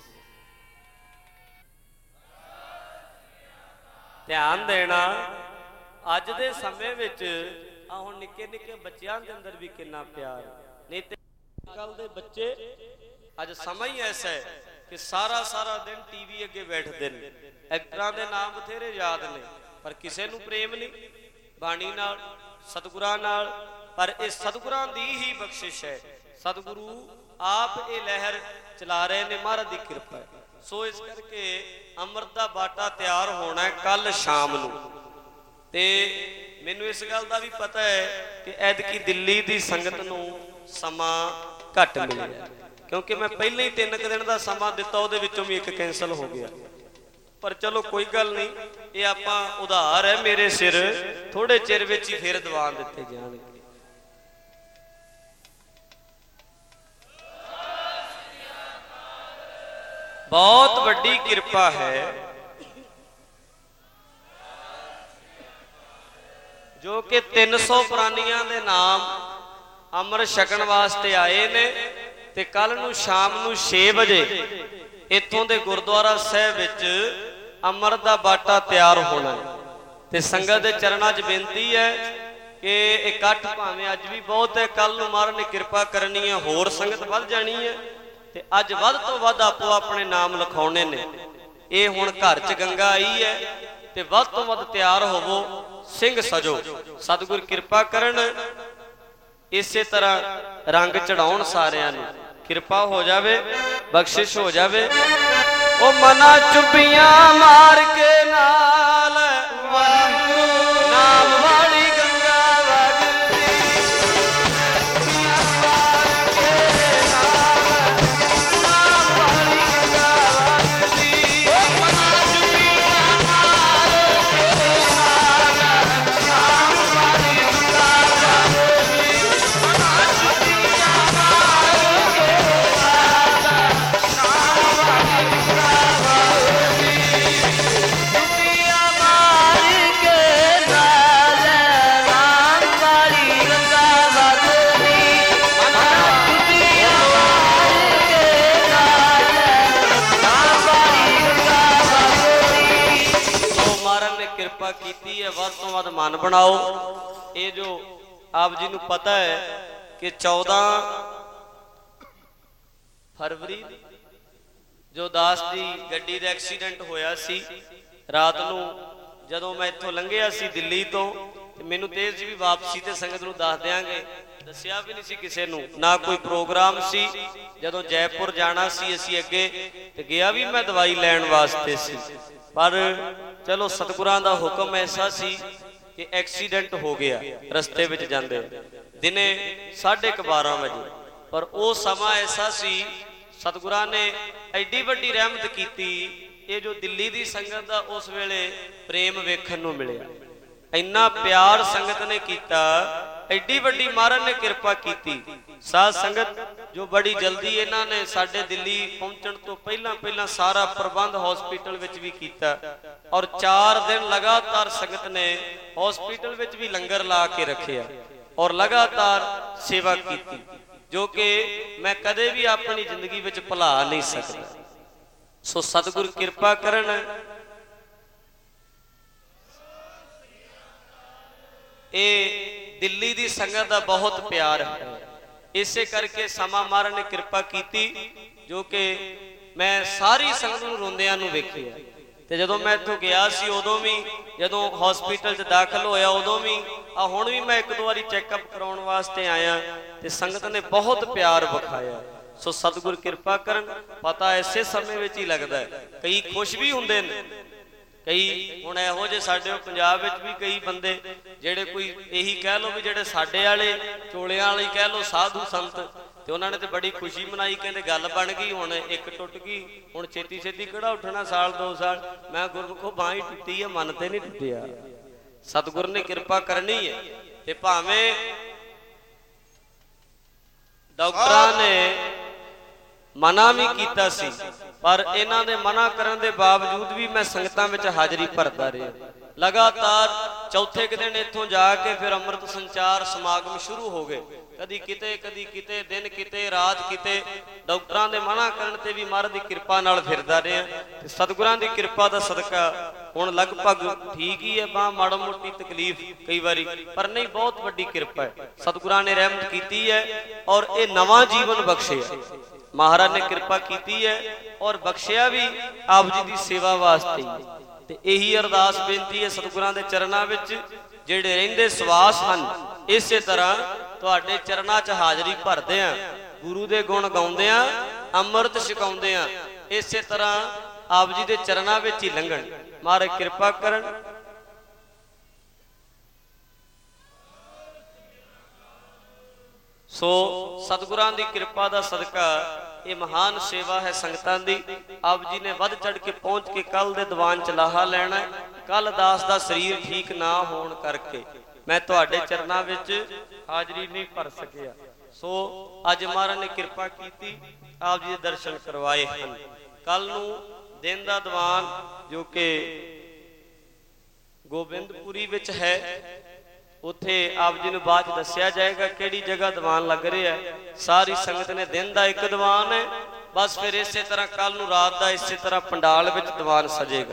ਧਿਆਨ ਦੇਣਾ, ਅੱਜ ਦੇ ਸਮੇਂ ਵਿੱਚ ਆ ਹੁਣ ਨਿੱਕੇ ਨਿੱਕੇ ਬੱਚਿਆਂ ਦੇ ਅੰਦਰ ਵੀ ਕਿੰਨਾ ਪਿਆਰ ਨਹੀਂ ਤੇ ਕੱਲ ਦੇ ਬੱਚੇ ਅੱਜ ਸਮਾਂ ਹੀ ਐਸਾ ਹੈ ਕਿ ਸਾਰਾ ਸਾਰਾ ਦਿਨ ਟੀਵੀ ਅੱਗੇ ਬੈਠਦੇ ਨੇ। ਐਕਟਰਾਂ ਦੇ ਨਾਮ ਬਥੇਰੇ ਯਾਦ ਨੇ ਪਰ ਕਿਸੇ ਨੂੰ ਪ੍ਰੇਮ ਨਹੀਂ ਬਾਣੀ ਨਾਲ, ਸਤਿਗੁਰਾਂ ਨਾਲ। ਪਰ ਇਹ ਸਤਿਗੁਰਾਂ ਦੀ ਹੀ ਬਖਸ਼ਿਸ਼ ਹੈ। ਸਤਿਗੁਰੂ ਆਪ ਇਹ ਲਹਿਰ ਚਲਾ ਰਹੇ ਨੇ, ਮਹਾਰਾਜ ਦੀ ਕਿਰਪਾ ਹੈ। ਸੋ ਇਸ ਕਰਕੇ ਅੰਮ੍ਰਿਤ ਦਾ ਬਾਟਾ ਤਿਆਰ ਹੋਣਾ ਹੈ ਕੱਲ ਸ਼ਾਮ ਨੂੰ। ਤੇ ਮੈਨੂੰ ਇਸ ਗੱਲ ਦਾ ਵੀ ਪਤਾ ਹੈ ਕਿ ਐਤਕੀ ਦਿੱਲੀ ਦੀ ਸੰਗਤ ਨੂੰ ਸਮਾਂ ਘੱਟ ਮਿਲਿਆ, ਕਿਉਂਕਿ ਮੈਂ ਪਹਿਲਾਂ ਹੀ ਤਿੰਨ ਕੁ ਦਿਨ ਦਾ ਸਮਾਂ ਦਿੱਤਾ, ਉਹਦੇ ਵਿੱਚੋਂ ਵੀ ਇੱਕ ਕੈਂਸਲ ਹੋ ਗਿਆ। ਪਰ ਚਲੋ ਕੋਈ ਗੱਲ ਨਹੀਂ, ਇਹ ਆਪਾਂ ਉਧਾਰ ਹੈ ਮੇਰੇ ਸਿਰ, ਥੋੜੇ ਚਿਰ ਵਿੱਚ ਹੀ ਫਿਰ ਦੀਵਾਨ ਦਿੱਤੇ ਜਾਣਗੇ। ਬਹੁਤ ਵੱਡੀ ਕਿਰਪਾ ਹੈ ਜੋ ਕਿ ਤਿੰਨ ਸੌ ਪ੍ਰਾਨੀਆਂ ਦੇ ਨਾਮ ਅੰਮ੍ਰਿਤ ਛਕਣ ਵਾਸਤੇ ਆਏ ਨੇ। ਤੇ ਕੱਲ ਨੂੰ ਸ਼ਾਮ ਨੂੰ ਛੇ ਵਜੇ ਇੱਥੋਂ ਦੇ ਗੁਰਦੁਆਰਾ ਸਾਹਿਬ ਵਿੱਚ ਅੰਮ੍ਰਿਤ ਦਾ ਬਾਟਾ ਤਿਆਰ ਹੋਣਾ ਹੈ। ਤੇ ਸੰਗਤ ਦੇ ਚਰਨਾਂ 'ਚ ਬੇਨਤੀ ਹੈ ਕਿ ਇਕੱਠ ਭਾਵੇਂ ਅੱਜ ਵੀ ਬਹੁਤ ਹੈ, ਕੱਲ ਨੂੰ ਮਹਾਰਾਜ ਨੇ ਕਿਰਪਾ ਕਰਨੀ ਹੈ, ਹੋਰ ਸੰਗਤ ਵੱਧ ਜਾਣੀ ਹੈ। ਤੇ ਅੱਜ ਵੱਧ ਤੋਂ ਵੱਧ ਆਪੋ ਆਪਣੇ ਨਾਮ ਲਿਖਾਉਣੇ ਨੇ। ਇਹ ਹੁਣ ਘਰ 'ਚ ਗੰਗਾ ਆਈ ਹੈ ਤੇ ਵੱਧ ਤੋਂ ਵੱਧ ਤਿਆਰ ਹੋਵੋ, ਸਿੰਘ ਸਜੋ। ਸਤਿਗੁਰ ਕਿਰਪਾ ਕਰਨ, ਇਸੇ ਤਰ੍ਹਾਂ ਰੰਗ ਚੜਾਉਣ ਸਾਰਿਆਂ ਨੂੰ, ਕਿਰਪਾ ਹੋ ਜਾਵੇ, ਬਖਸ਼ਿਸ਼ ਹੋ ਜਾਵੇ। ਉਹ ਮਨਾ ਚੁੱਪੀਆਂ ਮਾਰ ਕੇ ਨਾਲ ਨਾਮ ਵਾਲੀ ਗੰਗਾ ਵਗਦੀ, ਮਾਰ ਕੇ ਨਾਲ ਨਾਮ ਵਾਲੀ ਗੰਗਾ ਵਗਦੀ। ਉਹ ਮਨਾ ਚੁੱਪੀਆਂ ਮਾਰ ਕੇ ਨਾਲ ਨਾਮ ਵਾਲੀ ਗੰਗਾ ਵਗਦੀ, ਮਨਾ ਚੁੱਪੀਆਂ ਮਾਰ ਕੇ ਨਾਲ ਨਾਮ ਵਾਲੀ ਗੰਗਾ ਵਗਦੀ। ਚੁੱਪੀਆਂ ਮਾਰ ਕੇ ਨਾਲ ਨਾਮ ਵਾਲੀ ਗੰਗਾ ਵਗਦੀ, ਮਨਾ ਚੁੱਪੀਆਂ ਮਾਰ ਕੇ ਨਾਲ ਨਾਮ ਵਾਲੀ ਗੰਗਾ ਵਗਦੀ। ਸੋ ਮਹਾਰਾਜ ਨੇ ਕਿਰਪਾ ਕੀਤੀ ਹੈ, ਵੱਧ ਤੋਂ ਵੱਧ ਮਨ ਬਣਾਓ। ਇਹ ਜੋ ਆਪ ਜੀ ਨੂੰ ਪਤਾ ਹੈ ਕਿ ਚੌਦਾਂ ਫਰਵਰੀ ਜੋ ਦਾਸ ਦੀ ਗੱਡੀ ਦਾ ਐਕਸੀਡੈਂਟ ਹੋਇਆ ਸੀ, ਰਾਤ ਨੂੰ ਜਦੋਂ ਮੈਂ ਇੱਥੋਂ ਲੰਘਿਆ ਸੀ ਦਿੱਲੀ ਤੋਂ, ਤੇ ਮੈਨੂੰ ਤੇਜ਼ ਜੀ ਵੀ ਵਾਪਸੀ ਤੇ ਸੰਗਤ ਨੂੰ ਦੱਸ ਦਿਆਂਗੇ, ਦੱਸਿਆ ਵੀ ਨਹੀਂ ਸੀ ਕਿਸੇ ਨੂੰ, ਨਾ ਕੋਈ ਪ੍ਰੋਗਰਾਮ ਸੀ। ਜਦੋਂ ਜੈਪੁਰ ਜਾਣਾ ਸੀ ਅਸੀਂ ਅੱਗੇ, ਤੇ ਗਿਆ ਵੀ ਮੈਂ ਦਵਾਈ ਲੈਣ ਵਾਸਤੇ ਸੀ, ਪਰ ਚਲੋ ਸਤਿਗੁਰਾਂ ਦਾ ਹੁਕਮ ਐਸਾ ਸੀ ਕਿ ਐਕਸੀਡੈਂਟ ਹੋ ਗਿਆ ਰਸਤੇ ਵਿੱਚ ਜਾਂਦੇ ਦਿਨੇ ਸਾਢੇ ਕੁ ਬਾਰਾਂ ਵਜੇ। ਪਰ ਉਹ ਸਮਾਂ ਐਸਾ ਸੀ, ਸਤਿਗੁਰਾਂ ਨੇ ਐਡੀ ਵੱਡੀ ਰਹਿਮਤ ਕੀਤੀ। ਇਹ ਜੋ ਦਿੱਲੀ ਦੀ ਸੰਗਤ ਦਾ ਉਸ ਵੇਲੇ ਪ੍ਰੇਮ ਵੇਖਣ ਨੂੰ ਮਿਲਿਆ, ਇੰਨਾ ਪਿਆਰ ਸੰਗਤ ਨੇ ਕੀਤਾ, ਐਡੀ ਵੱਡੀ ਮਹਾਰਾਜ ਨੇ ਕਿਰਪਾ ਕੀਤੀ। ਸਾਧ ਸੰਗਤ ਜੋ ਬੜੀ ਜਲਦੀ ਇਹਨਾਂ ਨੇ ਸਾਡੇ ਦਿੱਲੀ ਪਹੁੰਚਣ ਤੋਂ ਪਹਿਲਾਂ ਪਹਿਲਾਂ ਸਾਰਾ ਪ੍ਰਬੰਧ ਹਸਪੀਟਲ ਵਿੱਚ ਵੀ ਕੀਤਾ, ਔਰ ਚਾਰ ਦਿਨ ਲਗਾਤਾਰ ਸੰਗਤ ਨੇ ਹਸਪੀਟਲ ਵਿੱਚ ਵੀ ਲੰਗਰ ਲਾ ਕੇ ਰੱਖਿਆ ਔਰ ਲਗਾਤਾਰ ਸੇਵਾ ਕੀਤੀ, ਜੋ ਕਿ ਮੈਂ ਕਦੇ ਵੀ ਆਪਣੀ ਜ਼ਿੰਦਗੀ ਵਿੱਚ ਭੁਲਾ ਨਹੀਂ ਸਕਦਾ। ਸੋ ਸਤਿਗੁਰ ਕਿਰਪਾ ਕਰਨ। ਇਹ ਦਿੱਲੀ ਦੀ ਸੰਗਤ ਦਾ ਬਹੁਤ ਪਿਆਰ ਹੈ, ਇਸੇ ਕਰਕੇ ਸਮਾਂ ਮਹਾਰਾਜ ਨੇ ਕਿਰਪਾ ਕੀਤੀ, ਜੋ ਕਿ ਮੈਂ ਸਾਰੀ ਸੰਗਤ ਨੂੰ ਰੋਂਦਿਆਂ ਨੂੰ ਵੇਖਿਆ। ਤੇ ਜਦੋਂ ਮੈਂ ਇੱਥੋਂ ਗਿਆ ਸੀ ਉਦੋਂ ਵੀ, ਜਦੋਂ ਹਸਪੀਟਲ 'ਚ ਦਾਖਲ ਹੋਇਆ ਉਦੋਂ ਵੀ, ਆ ਹੁਣ ਵੀ ਮੈਂ ਇੱਕ ਦੋ ਵਾਰੀ ਚੈੱਕਅਪ ਕਰਾਉਣ ਵਾਸਤੇ ਆਇਆ, ਤੇ ਸੰਗਤ ਨੇ ਬਹੁਤ ਪਿਆਰ ਵਿਖਾਇਆ। ਸੋ ਸਤਿਗੁਰ ਕਿਰਪਾ ਕਰਨ। ਪਤਾ ਐਸੇ ਸਮੇਂ ਵਿੱਚ ਹੀ ਲੱਗਦਾ ਹੈ, ਕਈ ਖੁਸ਼ ਵੀ ਹੁੰਦੇ ਨੇ, ਕਈ ਹੁਣ ਇਹੋ ਜਿਹੇ ਸਾਡੇ ਪੰਜਾਬ ਵਿੱਚ ਵੀ ਕਈ ਬੰਦੇ ਜਿਹੜੇ ਕੋਈ ਇਹੀ ਕਹਿ ਲਓ ਵੀ ਜਿਹੜੇ ਸਾਡੇ ਵਾਲੇ ਚੋਲਿਆਂ ਵਾਲੇ ਕਹਿ ਲਓ ਸਾਧੂ ਸੰਤ, ਤੇ ਉਹਨਾਂ ਨੇ ਤੇ ਬੜੀ ਖੁਸ਼ੀ ਮਨਾਈ, ਕਹਿੰਦੇ ਗੱਲ ਬਣ ਗਈ, ਹੁਣ ਇੱਕ ਟੁੱਟ ਗਈ, ਹੁਣ ਛੇਤੀ ਛੇਤੀ ਕਿਹੜਾ ਉੱਠਣਾ ਸਾਲ ਦੋ ਸਾਲ। ਮੈਂ ਗੁਰਮੁਖੋ ਬਾਂਹ ਹੀ ਟੁੱਟੀ ਹੈ, ਮਨ ਤੇ ਨਹੀਂ ਟੁੱਟਿਆ। ਸਤਿਗੁਰ ਨੇ ਕਿਰਪਾ ਕਰਨੀ ਹੈ। ਤੇ ਭਾਵੇਂ ਡਾਕਟਰਾਂ ਨੇ ਮਨਾ ਵੀ ਕੀਤਾ ਸੀ, ਪਰ ਇਹਨਾਂ ਦੇ ਮਨਾ ਕਰਨ ਦੇ ਬਾਵਜੂਦ ਵੀ ਮੈਂ ਸੰਗਤਾਂ ਵਿੱਚ ਹਾਜ਼ਰੀ ਭਰਦਾ ਰਿਹਾ ਲਗਾਤਾਰ। ਚੌਥੇ ਕੁ ਦਿਨ ਇੱਥੋਂ ਜਾ ਕੇ ਫਿਰ ਅੰਮ੍ਰਿਤ ਸੰਚਾਰ ਸਮਾਗਮ ਸ਼ੁਰੂ ਹੋ ਗਏ, ਕਦੀ ਕਿਤੇ ਕਦੀ ਕਿਤੇ, ਦਿਨ ਕਿਤੇ ਰਾਤ ਕਿਤੇ। ਡਾਕਟਰਾਂ ਦੇ ਮਨਾ ਕਰਨ ਤੇ ਵੀ ਮਹਾਰਾਜ ਦੀ ਕਿਰਪਾ ਨਾਲ ਫਿਰਦਾ ਰਿਹਾ। ਤੇ ਸਤਿਗੁਰਾਂ ਦੀ ਕਿਰਪਾ ਦਾ ਸਦਕਾ ਹੁਣ ਲਗਭਗ ਠੀਕ ਹੀ ਹੈ, ਬਾਂਹ ਮਾੜਾ ਮੋਟੀ ਤਕਲੀਫ ਕਈ ਵਾਰੀ, ਪਰ ਨਹੀਂ ਬਹੁਤ ਵੱਡੀ ਕਿਰਪਾ ਹੈ, ਸਤਿਗੁਰਾਂ ਨੇ ਰਹਿਮਤ ਕੀਤੀ ਹੈ ਔਰ ਇਹ ਨਵਾਂ ਜੀਵਨ ਬਖਸ਼ਿਆ। ਮਹਾਰਾਜ ਨੇ ਕਿਰਪਾ ਕੀਤੀ ਹੈ ਔਰ ਬਖਸ਼ਿਆ ਵੀ ਆਪ ਜੀ ਦੀ ਸੇਵਾ ਵਾਸਤੇ। ਤੇ ਇਹੀ ਅਰਦਾਸ ਬੇਨਤੀ ਹੈ ਸਤਿਗੁਰਾਂ ਦੇ ਚਰਨਾਂ ਵਿੱਚ, ਜਿਹੜੇ ਰਹਿੰਦੇ ਸਵਾਸ ਹਨ ਇਸੇ ਤਰ੍ਹਾਂ ਤੁਹਾਡੇ ਚਰਨਾਂ 'ਚ ਹਾਜ਼ਰੀ ਭਰਦੇ ਆ, ਗੁਰੂ ਦੇ ਗੁਣ ਗਾਉਂਦੇ ਆ, ਅੰਮ੍ਰਿਤ ਛਕਾਉਂਦੇ ਆ, ਇਸੇ ਤਰ੍ਹਾਂ ਆਪ ਜੀ ਦੇ ਚਰਨਾਂ ਵਿੱਚ ਹੀ ਲੰਘਣ। ਮਹਾਰਾਜ ਕਿਰਪਾ ਕਰਨ। ਸੋ ਸਤਿਗੁਰਾਂ ਦੀ ਕਿਰਪਾ ਦਾ ਸਦਕਾ ਇਹ ਮਹਾਨ ਸੇਵਾ ਹੈ ਸੰਗਤਾਂ ਦੀ। ਆਪ ਜੀ ਨੇ ਵੱਧ ਚੜ ਕੇ ਪਹੁੰਚ ਕੇ ਕੱਲ ਦੇ ਦੀਵਾਨ ਚ ਲਾਹਾ ਲੈਣਾ। ਕੱਲ ਦਾਸ ਦਾ ਸਰੀਰ ਠੀਕ ਨਾ ਹੋਣ ਕਰਕੇ ਮੈਂ ਤੁਹਾਡੇ ਚਰਨਾਂ ਵਿੱਚ ਹਾਜ਼ਰੀ ਨਹੀਂ ਭਰ ਸਕਿਆ। ਸੋ ਅੱਜ ਮਹਾਰਾਜ ਨੇ ਕਿਰਪਾ ਕੀਤੀ, ਆਪ ਜੀ ਦੇ ਦਰਸ਼ਨ ਕਰਵਾਏ ਹਨ। ਕੱਲ ਨੂੰ ਦਿਨ ਦਾ ਦੀਵਾਨ ਜੋ ਕਿ ਗੋਬਿੰਦਪੁਰੀ ਵਿੱਚ ਹੈ, ਉੱਥੇ ਆਪ ਜੀ ਨੂੰ ਬਾਅਦ ਦੱਸਿਆ ਜਾਏਗਾ ਕਿਹੜੀ ਜਗ੍ਹਾ ਦੀਵਾਨ ਲੱਗ ਰਿਹਾ ਹੈ। ਸਾਰੀ ਸੰਗਤ ਨੇ ਦਿਨ ਦਾ ਇੱਕ ਦੀਵਾਨ ਹੈ, ਬਸ ਫਿਰ ਇਸੇ ਤਰ੍ਹਾਂ ਕੱਲ ਨੂੰ ਰਾਤ ਦਾ ਇਸੇ ਤਰ੍ਹਾਂ ਪੰਡਾਲ ਵਿੱਚ ਦੀਵਾਨ ਸਜੇਗਾ।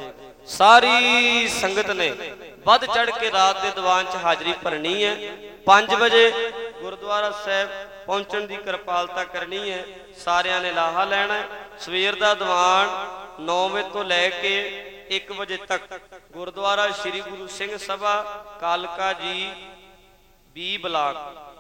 ਸਾਰੀ ਸੰਗਤ ਨੇ ਵੱਧ ਚੜ ਕੇ ਰਾਤ ਦੇ ਦੀਵਾਨ 'ਚ ਹਾਜ਼ਰੀ ਭਰਨੀ ਹੈ। ਪੰਜ ਵਜੇ ਗੁਰਦੁਆਰਾ ਸਾਹਿਬ ਪਹੁੰਚਣ ਦੀ ਕਿਰਪਾਲਤਾ ਕਰਨੀ ਹੈ। ਸਾਰਿਆਂ ਨੇ ਲਾਹਾ ਲੈਣਾ। ਸਵੇਰ ਦਾ ਦੀਵਾਨ ਨੌ ਵਜੇ ਤੋਂ ਲੈ ਕੇ ਇੱਕ ਵਜੇ ਤੱਕ ਗੁਰਦੁਆਰਾ ਸ੍ਰੀ ਗੁਰੂ ਸਿੰਘ ਸਭਾ ਕਾਲਕਾ ਜੀ ਬੀ ਬਲਾਕ।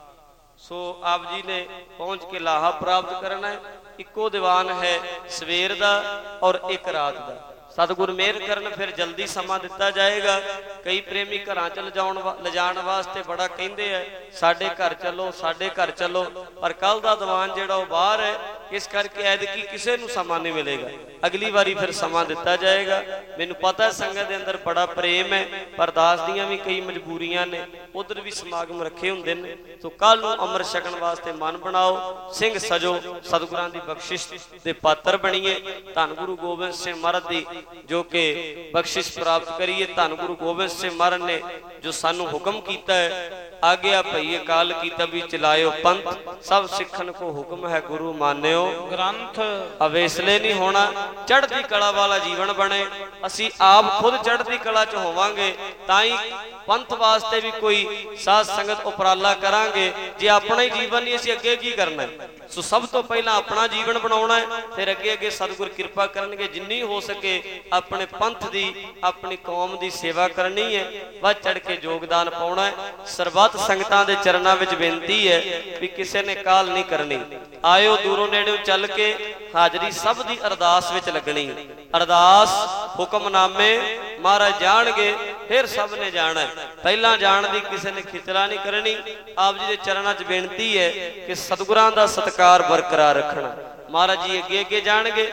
ਸੋ ਆਪ ਜੀ ਨੇ ਪਹੁੰਚ ਕੇ ਲਾਹਾ ਪ੍ਰਾਪਤ ਕਰਨਾ ਹੈ। ਇੱਕੋ ਦੀਵਾਨ ਹੈ ਸਵੇਰ ਦਾ ਔਰ ਇੱਕ ਰਾਤ ਦਾ। ਸਤਿਗੁਰ ਮਿਹਰ ਕਰਨ ਫਿਰ ਜਲਦੀ ਸਮਾਂ ਦਿੱਤਾ ਜਾਏਗਾ। ਕਈ ਪ੍ਰੇਮੀ ਘਰਾਂ ਚ ਲਿਜਾਉਣ ਲਿਜਾਣ ਵਾਸਤੇ ਬੜਾ ਕਹਿੰਦੇ ਆ, ਸਾਡੇ ਘਰ ਚੱਲੋ ਸਾਡੇ ਘਰ ਚੱਲੋ, ਪਰ ਕੱਲ ਦਾ ਦੀਵਾਨ ਜਿਹੜਾ ਉਹ ਬਾਹਰ ਹੈ, ਇਸ ਕਰਕੇ ਐਤਕੀ ਕਿਸੇ ਨੂੰ ਸਮਾਂ ਨਹੀਂ ਮਿਲੇਗਾ। ਅਗਲੀ ਵਾਰੀ ਫਿਰ ਸਮਾਂ ਦਿੱਤਾ ਜਾਏਗਾ। ਮੈਨੂੰ ਪਤਾ ਸੰਗਤ ਦੇ ਅੰਦਰ ਬੜਾ ਪ੍ਰੇਮ ਹੈ, ਪਰ ਦਾਸ ਦੀਆਂ ਵੀ ਕਈ ਮਜਬੂਰੀਆਂ ਨੇ, ਉਧਰ ਵੀ ਸਮਾਗਮ ਰੱਖੇ ਹੁੰਦੇ ਨੇ। ਸੋ ਕੱਲ ਨੂੰ ਅੰਮ੍ਰਿਤ ਛਕਣ ਵਾਸਤੇ ਮਨ ਬਣਾਓ, ਸਿੰਘ ਸਜੋ, ਸਤਿਗੁਰਾਂ ਦੀ ਬਖਸ਼ਿਸ਼ ਦੇ ਪਾਤਰ ਬਣੀਏ। ਧੰਨ ਗੁਰੂ ਗੋਬਿੰਦ ਸਿੰਘ ਮਹਾਰਾਜ ਦੀ ਜੋ ਕਿ ਬਖਸ਼ਿਸ਼ ਪ੍ਰਾਪਤ ਕਰੀਏ। ਧੰਨ ਗੁਰੂ ਗੋਬਿੰਦ ਸਿੰਘ ਮਹਾਰਾਜ ਨੇ ਜੋ ਸਾਨੂੰ ਹੁਕਮ ਕੀਤਾ ਹੈ, ਆਗਿਆ ਭਈ ਅਕਾਲ ਕੀ ਤਬੀ ਚਲਾਇਓ ਪੰਥ, ਸਭ ਸਿੱਖਣ ਕੋ ਹੁਕਮ ਹੈ ਗੁਰੂ ਮਾਨਿਓ ਗ੍ਰੰਥ। ਅਵੇਸਲੇ ਨਹੀਂ ਹੋਣਾ, ਚੜ੍ਹਦੀ ਕਲਾ ਵਾਲਾ ਜੀਵਨ ਬਣੇ। ਅਸੀਂ ਆਪ ਖੁਦ ਚੜ੍ਹਦੀ ਕਲਾ 'ਚ ਹੋਵਾਂਗੇ ਤਾਂ ਹੀ ਪੰਥ ਵਾਸਤੇ ਵੀ ਕੋਈ ਸਾਧ ਸੰਗਤ ਉਪਰਾਲਾ ਕਰਾਂਗੇ। ਜੇ ਆਪਣਾ ਹੀ ਜੀਵਨ ਨਹੀਂ, ਅਸੀਂ ਅੱਗੇ ਕੀ ਕਰਨਾ? ਸੋ ਸਭ ਤੋਂ ਪਹਿਲਾਂ ਆਪਣਾ ਜੀਵਨ ਬਣਾਉਣਾ ਹੈ, ਫਿਰ ਅੱਗੇ ਅੱਗੇ ਸਤਿਗੁਰ ਕਿਰਪਾ ਕਰਨਗੇ। ਜਿੰਨੀ ਹੋ ਸਕੇ ਆਪਣੇ ਪੰਥ ਦੀ, ਆਪਣੀ ਕੌਮ ਦੀ ਸੇਵਾ ਕਰਨੀ ਹੈ, ਵੱਧ ਚੜ ਕੇ ਯੋਗਦਾਨ ਪਾਉਣਾ ਹੈ। ਸਰਬੱਤ ਸੰਗਤਾਂ ਦੇ ਚਰਨਾਂ ਵਿੱਚ ਬੇਨਤੀ ਹੈ ਵੀ ਕਿਸੇ ਨੇ ਕਾਹਲ ਨਹੀਂ ਕਰਨੀ। ਆਇਓ ਦੂਰੋਂ ਨੇੜਿਓਂ ਚੱਲ ਕੇ ਹਾਜ਼ਰੀ ਸਭ ਦੀ ਅਰਦਾਸ ਵਿੱਚ ਲੱਗਣੀ। ਅਰਦਾਸ ਹੁਕਮਨਾਮੇ ਮਹਾਰਾਜ ਜਾਣਗੇ, ਫਿਰ ਸਭ ਨੇ ਜਾਣਾ। ਪਹਿਲਾਂ ਜਾਣ ਦੀ ਕਿਸੇ ਨੇ ਖਿਚਲਾ ਨਹੀਂ ਕਰਨੀ। ਆਪ ਜੀ ਦੇ ਚਰਨਾਂ 'ਚ ਬੇਨਤੀ ਹੈ ਕਿ ਸਤਿਗੁਰਾਂ ਦਾ ਸਤਿਕਾਰ ਬਰਕਰਾਰ ਰੱਖਣਾ। ਮਹਾਰਾਜ ਜੀ ਅੱਗੇ ਅੱਗੇ ਜਾਣਗੇ।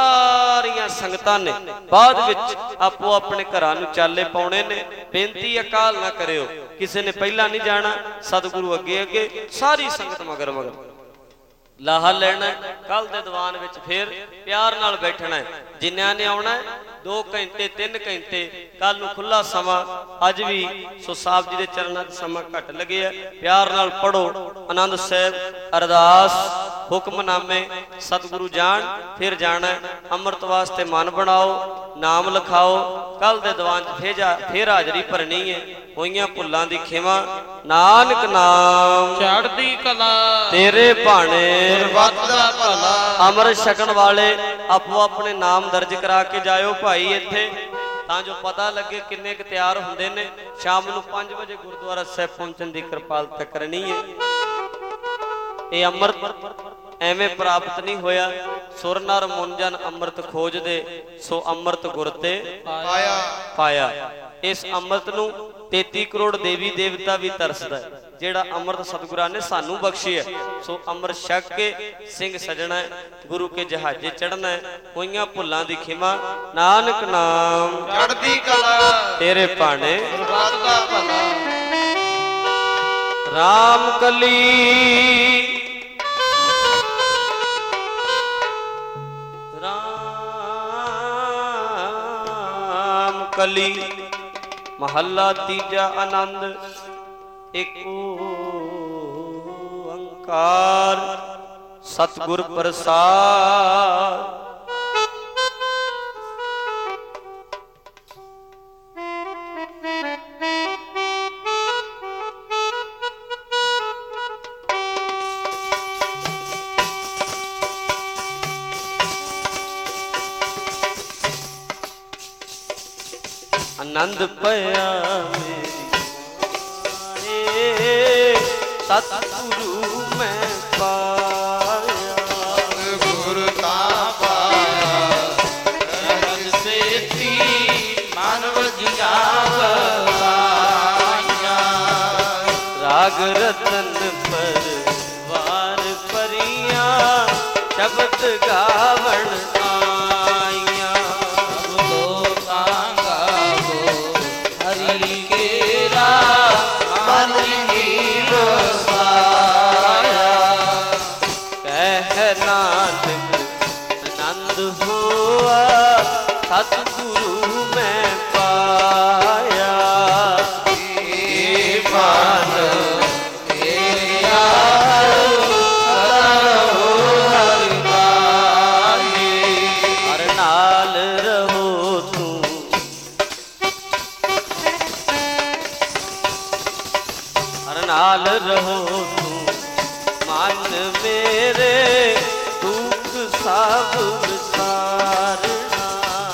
ਸਾਰੀਆਂ ਸੰਗਤਾਂ ਨੇ ਬਾਅਦ ਵਿੱਚ ਆਪੋ ਆਪਣੇ ਘਰਾਂ ਨੂੰ ਚਾਲੇ ਪਾਉਣੇ ਨੇ। ਬੇਨਤੀ ਅਕਾਲ ਨਾ ਕਰਿਓ, ਕਿਸੇ ਨੇ ਪਹਿਲਾਂ ਨਹੀਂ ਜਾਣਾ। ਸਤਿਗੁਰੂ ਅੱਗੇ ਅੱਗੇ, ਸਾਰੀ ਸੰਗਤ ਮਗਰ ਮਗਰ ਲਾਹਾ ਲੈਣਾ। ਕੱਲ ਦੇ ਦੀਵਾਨ ਵਿੱਚ ਫਿਰ ਪਿਆਰ ਨਾਲ ਬੈਠਣਾ। ਜਿਨ੍ਹਾਂ ਨੇ ਆਉਣਾ ਦੋ ਘੰਟੇ ਤਿੰਨ ਘੰਟੇ, ਕੱਲ ਨੂੰ ਖੁੱਲਾ ਸਮਾਂ। ਅੱਜ ਵੀ ਸੋ ਸਾਹਿਬ ਜੀ ਦੇ ਚਰਨਾਂ 'ਚ ਸਮਾਂ ਘੱਟ ਲੱਗਿਆ। ਪਿਆਰ ਨਾਲ ਪੜੋ ਆਨੰਦ ਸਾਹਿਬ, ਅਰਦਾਸ, ਹੁਕਮਨਾਮੇ। ਸਤਿਗੁਰੂ ਜਾਣ ਫਿਰ ਜਾਣਾ। ਅੰਮ੍ਰਿਤ ਵਾਸਤੇ ਮਨ ਬਣਾਓ, ਨਾਮ ਲਿਖਾਓ। ਕੱਲ ਦੇ ਦੀਵਾਨ 'ਚ ਫੇਜਾ ਫਿਰ ਹਾਜ਼ਰੀ ਭਰਨੀ ਹੈ। ਹੋਈਆਂ ਭੁੱਲਾਂ ਦੀ ਖਿਮਾ, ਨਾਨਕ ਨਾਮ ਚੜ੍ਹਦੀ ਕਲਾ ਤੇਰੇ ਭਾਣੇ ਸਰਬੱਤ ਦਾ ਭਲਾ। ਅੰਮ੍ਰਿਤ ਛਕਣ ਵਾਲੇ ਆਪੋ ਆਪਣੇ ਨਾਮ ਦਰਜ ਕਰਾ ਕੇ ਜਾਇਓ ਭਾਈ ਇੱਥੇ, ਤਾਂ ਜੋ ਪਤਾ ਲੱਗੇ ਕਿੰਨੇ ਕੁ ਤਿਆਰ ਹੁੰਦੇ ਨੇ। ਸ਼ਾਮ ਨੂੰ ਪੰਜ ਵਜੇ ਗੁਰਦੁਆਰਾ ਸਾਹਿਬ ਪਹੁੰਚਣ ਦੀ ਕਿਰਪਾਲਤਾ ਕਰਨੀ ਹੈ। ਇਹ ਅੰਮ੍ਰਿਤ ਐਵੇਂ ਪ੍ਰਾਪਤ ਨਹੀਂ ਹੋਇਆ। ਸੁਰ ਨਰ ਮੁੰਜਨ ਅੰਮ੍ਰਿਤ ਖੋਜਦੇ, ਸੋ ਅੰਮ੍ਰਿਤ ਗੁਰ ਤੇ ਪਾਇਆ ਪਾਇਆ। ਇਸ ਅੰਮ੍ਰਿਤ ਨੂੰ ਤੇਤੀ ਕਰੋੜ ਦੇਵੀ ਦੇਵਤਾ ਵੀ ਤਰਸਦਾ, ਜਿਹੜਾ ਅੰਮ੍ਰਿਤ ਸਤਿਗੁਰਾਂ ਨੇ ਸਾਨੂੰ ਬਖਸ਼ਿਆ। ਸੋ ਅੰਮ੍ਰਿਤ ਛਕ ਕੇ ਸਿੰਘ ਸਜਣਾ, ਗੁਰੂ ਕੇ ਜਹਾਜ਼ੇ ਚੜ੍ਹਨਾ। ਹੋਈਆਂ ਭੁੱਲਾਂ ਦੀ ਖਿਮਾ, ਨਾਨਕ ਨਾਮ ਚੜ੍ਹਦੀ ਕਲਾ ਤੇਰੇ ਭਾਣੇ ਸਰਬੱਤ ਦਾ ਭਲਾ। ਰਾਮ ਕਲੀ ਰਾਮ ਕਲੀ ਮਹੱਲਾ ਤੀਜਾ ਆਨੰਦ। ਏਕ ਓੰਕਾਰ ਸਤਿਗੁਰ ਪ੍ਰਸਾਦ। ਆਨੰਦ ਪਿਆ ਮੇਰੀ ਸਤਿਗੁਰੂ ਮੈਂ ਪਾਇਆ। ਗੁਰ ਤਾ ਪਾਇਆ ਰਜ ਸੇਤੀ ਮਨ ਵਜਿਆਵਿਆ। ਰਾਗ ਰਤਨ ਪਰਵਾਰ ਪਰੀਆਂ ਸ਼ਬਦ ਗਾਵਣ ਆਈਆਂ। ਲੋਕਾਂ ਗਾਵੋ ਹਰੀ ਕੇਰਾ ਮਨ ਹੀ ਵਸਾਇਆ। ਕਹਿ ਨਾਨਕ ਆਨੰਦ ਹੋਆ ਸਤਿਗੁਰੂ ਮੈਂ ਪਾਇਆ। ਏ ਮਨ ਤੇਰਾ ਹਰ ਨਾਲ ਰਹੋ ਤੂੰ ਹਰ ਨਾਲ ਰਹੋ ਤੂੰ ਮਨ ਮੇਰੇ ਦੁੱਖ ਸਭ ਵਿਸਾਰਨਾ।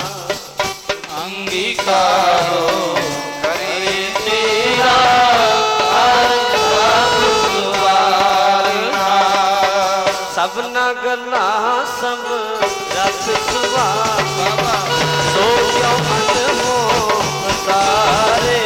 ਅੰਗੀਕਾਰੋ ਕਰੇ ਤੇਰਾ ਹਰ ਸਭ ਸੁਵਾਰਨਾ। ਸਭਨਾ ਗੱਲਾਂ ਸਭ ਰਸ ਸੁਭਾਵਾ ਸੋ ਕਿਉ ਮਨ ਮੋਹ ਸਾਰੇ।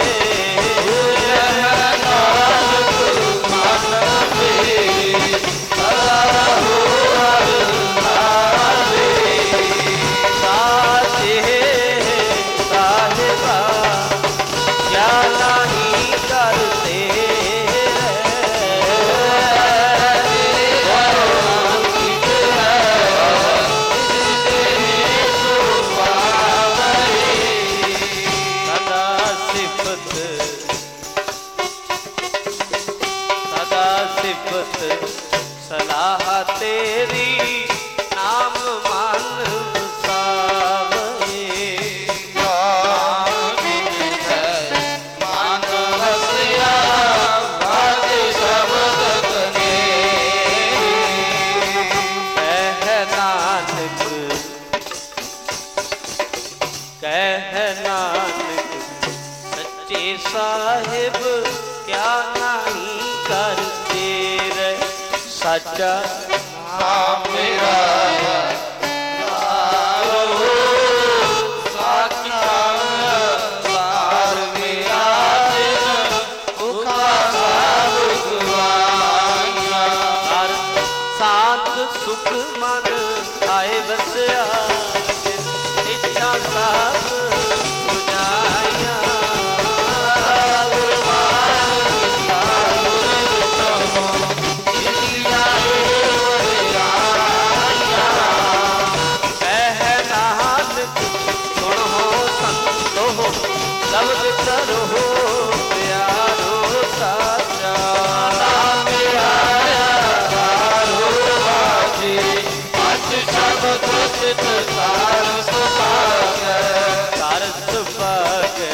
ਸਲਾਹ ਤੇਰੀ ਨਾਮ ਮਨ ਵਸਾਵੇ। ਨਾਮ ਬਿਨ ਹੈ ਮਨ ਵਸਿਆ ਵਾਜ ਸ਼ਬਦ ਕਨੇਰੀ। ਕਹਿ ਨਾਨਕ ਕਹਿ ਨਾਨਕ ਸੱਚੇ ਸਾਹਿਬ ਕਿਆ ਨਹੀਂ ਕਰਤੇ ਰਹਿ। ਸਾਚਾ ਨਾਮ ਮੇਰਾ ਲਾਲੋ ਸਾਚਾ ਸਾਰ ਮੇਰਾ ਜਿਨ ਮੁਖਾ ਸਭ ਗਵਾਈਆ। ਹਰ ਸਾਤ ਸੁਖ ਮਨ ਆਏ ਵਸਿਆ ਇੱਛਾ ਸਭ ਬੁਝਾਈਆਂ। ਸ਼ਬਦ ਕਰੋ ਪਿਆਰੋ ਸਾਚਾ। ਨਾਮ ਮੇਰਾ ਆਧਾਰੋ ਵਾਜੇ ਅਜ ਸ਼ਬਦ ਚਿਤ ਸਾਰ ਸੁਭਾਗੈ। ਕਰ ਸੁਭਾਗੈ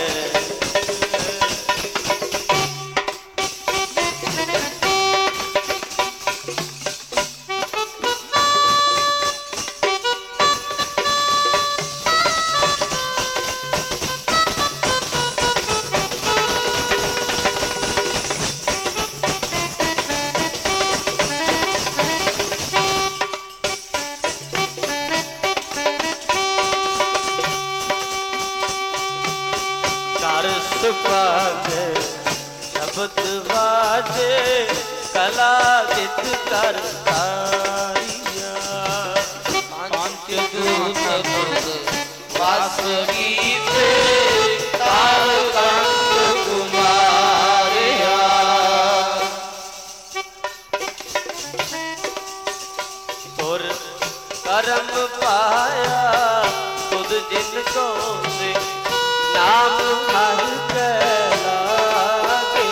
ਸੁਭਾਗੈ ਸ਼ਬਦ ਵਾਜੇ ਕਲਾ ਜਿਤ ਕਰ ਤਾਰੀਆ। ਪੰਚ ਦੂਤ ਦੁਤ ਵਾਸ ਗੀਤੇ ਤਾਲ ਕੰਠ ਕੁਮਾਰਿਆ। ਤੁਰ ਕਰਮ ਪਾਇਆ ਤੁਧ ਜਿਨ ਕੋ ਸੇ ਨਾਮ ਹਰ ਕੈ ਲਾਗੇ।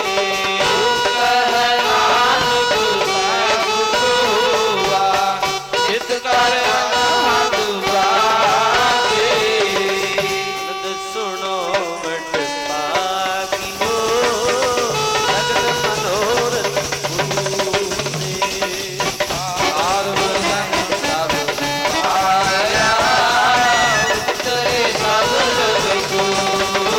ਕਹਿ ਨਾਨਕ ਸਹਿਬ ਹੋਆ ਚਿਤ ਕਰ ਅਨਹਦ ਵਾਗੇ। ਨਦ ਸੁਣੋ ਵਟ ਪਾਗਿਓ ਜਗਤ ਮਨੋਰਥ ਪੂਰੇ। ਆਰ ਵਰਜਨ ਸਭ ਆਇਆ ਉਤਰੇ ਸਭ ਜਗ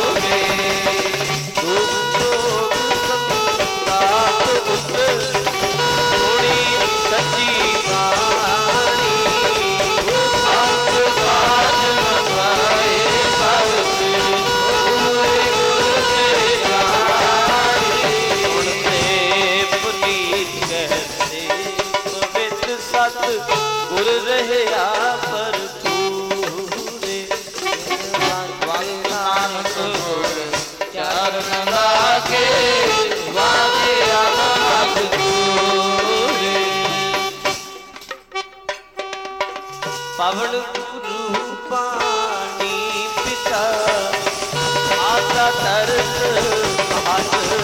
ਸ਼ਰਵਣ ਗੁਰੂ ਪਾਣੀ ਪਿਤਾ ਆਸਾ ਤਰਸ ਹੱਥ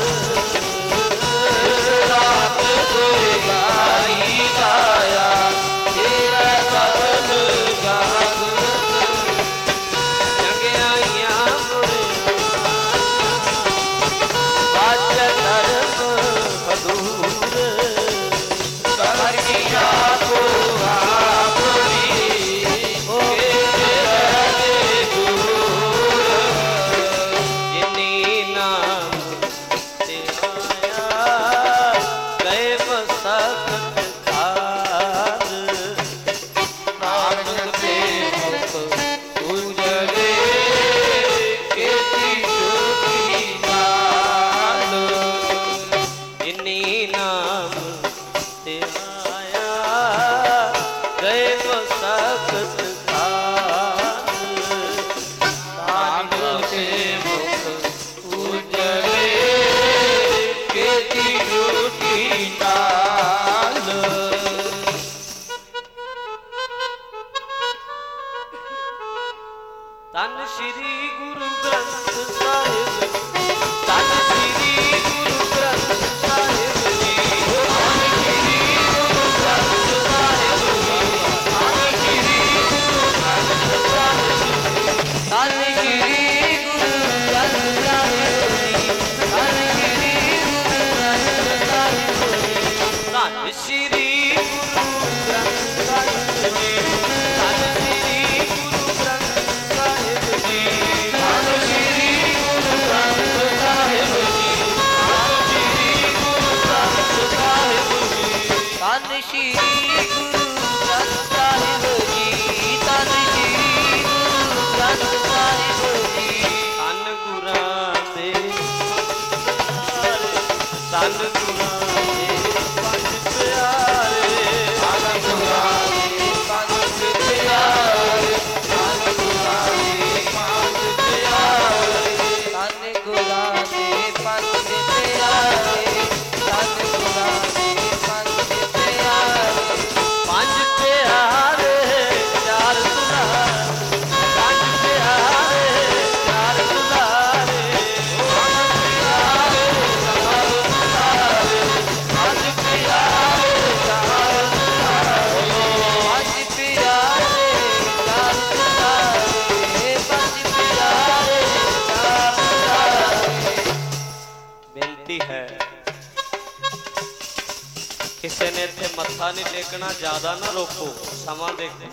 ਰਾਤ ਕੋਈ ਗਾਈ ਗਾਇਆ ਤੇਰਾ ਸਬਦ ਗਾਗਤ ਜਗਿਆਈਆਂ ਵਾਚ ਧਰਮ ਹਦੂਰ ਕਰ ਕੀਆ ਕੋ ਆਪਣੀ ਤੇਰੇ ਦੂਰ ਜਿਨੀ ਨਾਮ ਤੇ ਆਇਆ ਗਏ ਮਸਕਤ ਖਾਦ ਨਾਨਕ ਤੇ ਮੁਖ ਉਜਲੇ ਕੀਤੀ ਜੋਤੀ ਨਾਲ ਜਿਨੀ ਨਾਮ ਤੇ ਆਇਆ ਗਏ ਮਸਕਤ ਖਾਦ ਨਾਨਕ ਤੇ ਮੁਖ ਉਜਲੇ ਕੀਤੀ ਜੋਤੀ ਨਾਲ ਧੰਨ ਸ਼੍ਰੀ ਗੁਰੂ ਗ੍ਰੰਥ ਸਾਹਿਬ ਧੰਨ ਸ਼੍ਰੀ ਗੁਰੂ ਗ੍ਰੰਥ ਸਾਹਿਬ ਜੀ ਧੰਨ ਸ਼੍ਰੀ ਗੁਰੂ ਗ੍ਰੰਥ ਸਾਹਿਬ ਜੀ ਧੰਨ ਸ਼੍ਰੀ ਗੁਰੂ ਗ੍ਰੰਥ ਸਾਹਿਬ ਜੀ ਧੰਨ ਸ਼੍ਰੀ ਗੁਰੂ ਗ੍ਰੰਥ ਸਾਹਿਬ ਜੀ ਧੰਨ ਸ਼੍ਰੀ ਗੁਰੂ ਗ੍ਰੰਥ ਸਾਹਿਬ ਜੀ ਧੰਨ ਸ਼੍ਰੀ ਗੁਰੂ ਗ੍ਰੰਥ ਸਾਹਿਬ ਜੀ ਧੰਨ ਸ਼੍ਰੀ ਗੁਰੂ ਗ੍ਰੰਥ ਸਾਹਿਬ ਜੀ ਧੰਨ ਸ਼੍ਰੀ ਗੁਰੂ ਗ੍ਰੰਥ ਸਾਹਿਬ ਜੀ ਧੰਨ ਸ਼੍ਰੀ ਗੁਰੂ ਗ੍ਰੰਥ ਸਾਹਿਬ ਜੀ ਧੰਨ ਸ਼੍ਰੀ ਗੁਰੂ ਗ੍ਰੰਥ ਸਾਹਿਬ ਜੀ ਧੰਨ ਸ਼੍ਰੀ ਗੁਰੂ ਗ੍ਰੰਥ ਸਾਹਿਬ ਜੀ ਧੰਨ ਗੁਰਾਂ ਦੇ ਧੰਨ ਗੁਰਾਂ ਦੇ ਪੰਜ ਪਿਆਰੇ ਧੰਨ ਗੁਰਾਂ ਦੇ ਪੰਜ ਪਿਆਰੇ ਧੰਨ ਗੁਰਾਂ ਦੇ ਪੰਜ ਪਿਆਰੇ ਧੰਨ ਗੁਰਾਂ ਦੇ ਪੰਜ ਪਿਆਰੇ ਧੰਨ ਗੁਰਾਂ ਦੇ ਪੰਜ ਪਿਆਰੇ ਪੰਜ ਪਿਆਰੇ ਚਾਰ ਦੁਲਾਰੇ ਪੰਜ ਪਿਆਰੇ ਚਾਰ ਦੁਲਾਰੇ ਪੰਜ ਪਿਆਰੇ ਚਾਰ ਦੁਲਾਰੇ ਪੰਜ ਪਿਆਰੇ ਚਾਰ ਦੁਲਾਰੇ ਪੰਜ ਪਿਆਰੇ ਚਾਰ ਦੁਲਾਰੇ ਪੰਜ ਪਿਆਰੇ ਚਾਰ ਦੁਲਾਰੇ ਬੇਨਤੀ ਹੈ ਕਿਸੇ ਨੇ ਇੱਥੇ ਮੱਥਾ ਨਹੀਂ ਟੇਕਣਾ, ਜ਼ਿਆਦਾ ਨਾ ਰੋਕੋ, ਸਮਾਂ ਦੇਖੋ।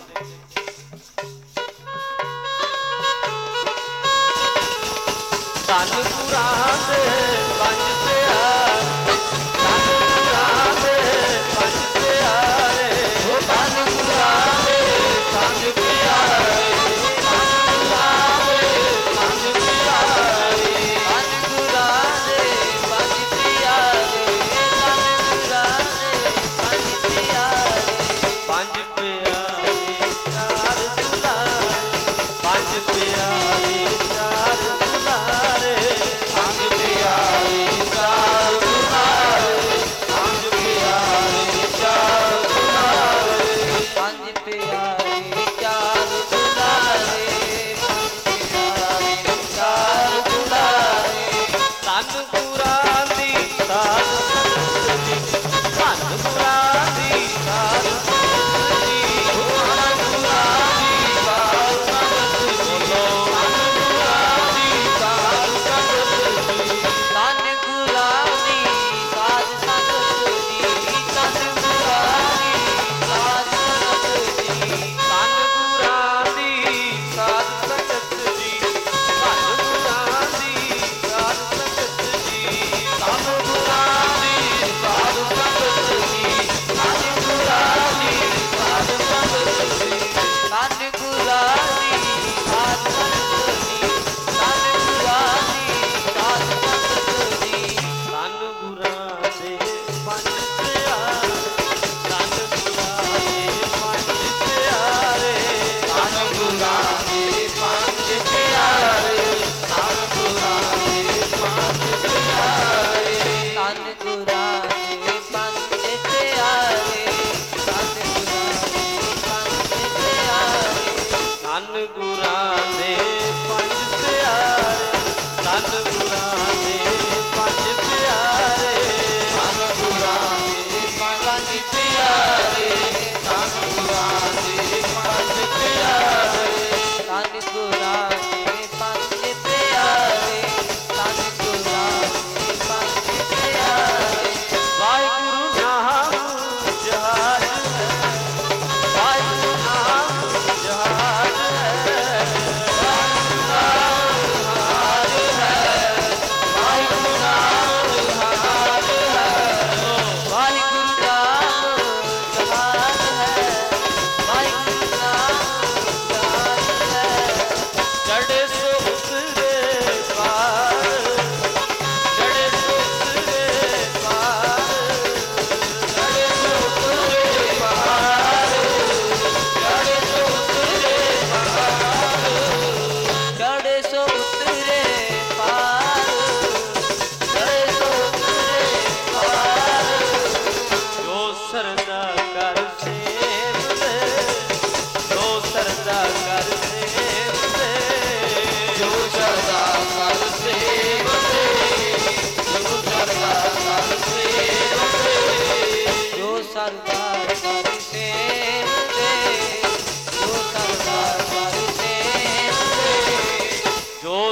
ਧੰਨ ਗੁਰਾਂ ਦੇ ਪੰਜ ਪਿਆਰੇ ਧੰਨ ਗੁਰਾਂ ਦੇ ਪੰਜ ਪਿਆਰੇ ਧੰਨ ਗੁਰਾਂ ਦੇ ਪੰਜ ਪਿਆਰੇ ਧੰਨ ਗੁਰਾਂ ਦੇ ਪੰਜ ਪਿਆਰੇ ਧੰਨ ਗੁਰਾਂ ਦੇ ਪੰਜ ਪਿਆਰੇ ਧੰਨ ਗੁਰਾਂ ਦੇ ਪੰਜ ਪਿਆਰੇ ਪੰਜ ਪਿਆਰੇ ਚਾਰ ਦੁਲਾਰੇ ਪੰਜ ਪਿਆਰੇ ਚਾਰ ਦੁਲਾਰੇ ਪੰਜ ਪਿਆਰੇ ਚਾਰ ਦੁਲਾਰੇ ਪੰਜ ਪਿਆਰੇ ਚਾਰ ਦੁਲਾਰੇ ਪੰਜ ਪਿਆਰੇ ਚਾਰ ਦੁਲਾਰੇ ਪੰਜ ਪਿਆਰੇ ਚਾਰ ਦੁਲਾਰੇ ਧੰਨ ਗੁਰਾਂ ਦੀ ਸਾਧ ਸੰਗਤ ਜੀ ਧੰਨ ਗੁਰਾਂ ਦੀ ਸਾਧ ਸੰਗਤ ਜੀ ਧੰਨ ਗੁਰਾਂ ਦੀ ਸਾਧ ਸੰਗਤ ਜੀ ਧੰਨ ਗੁਰਾਂ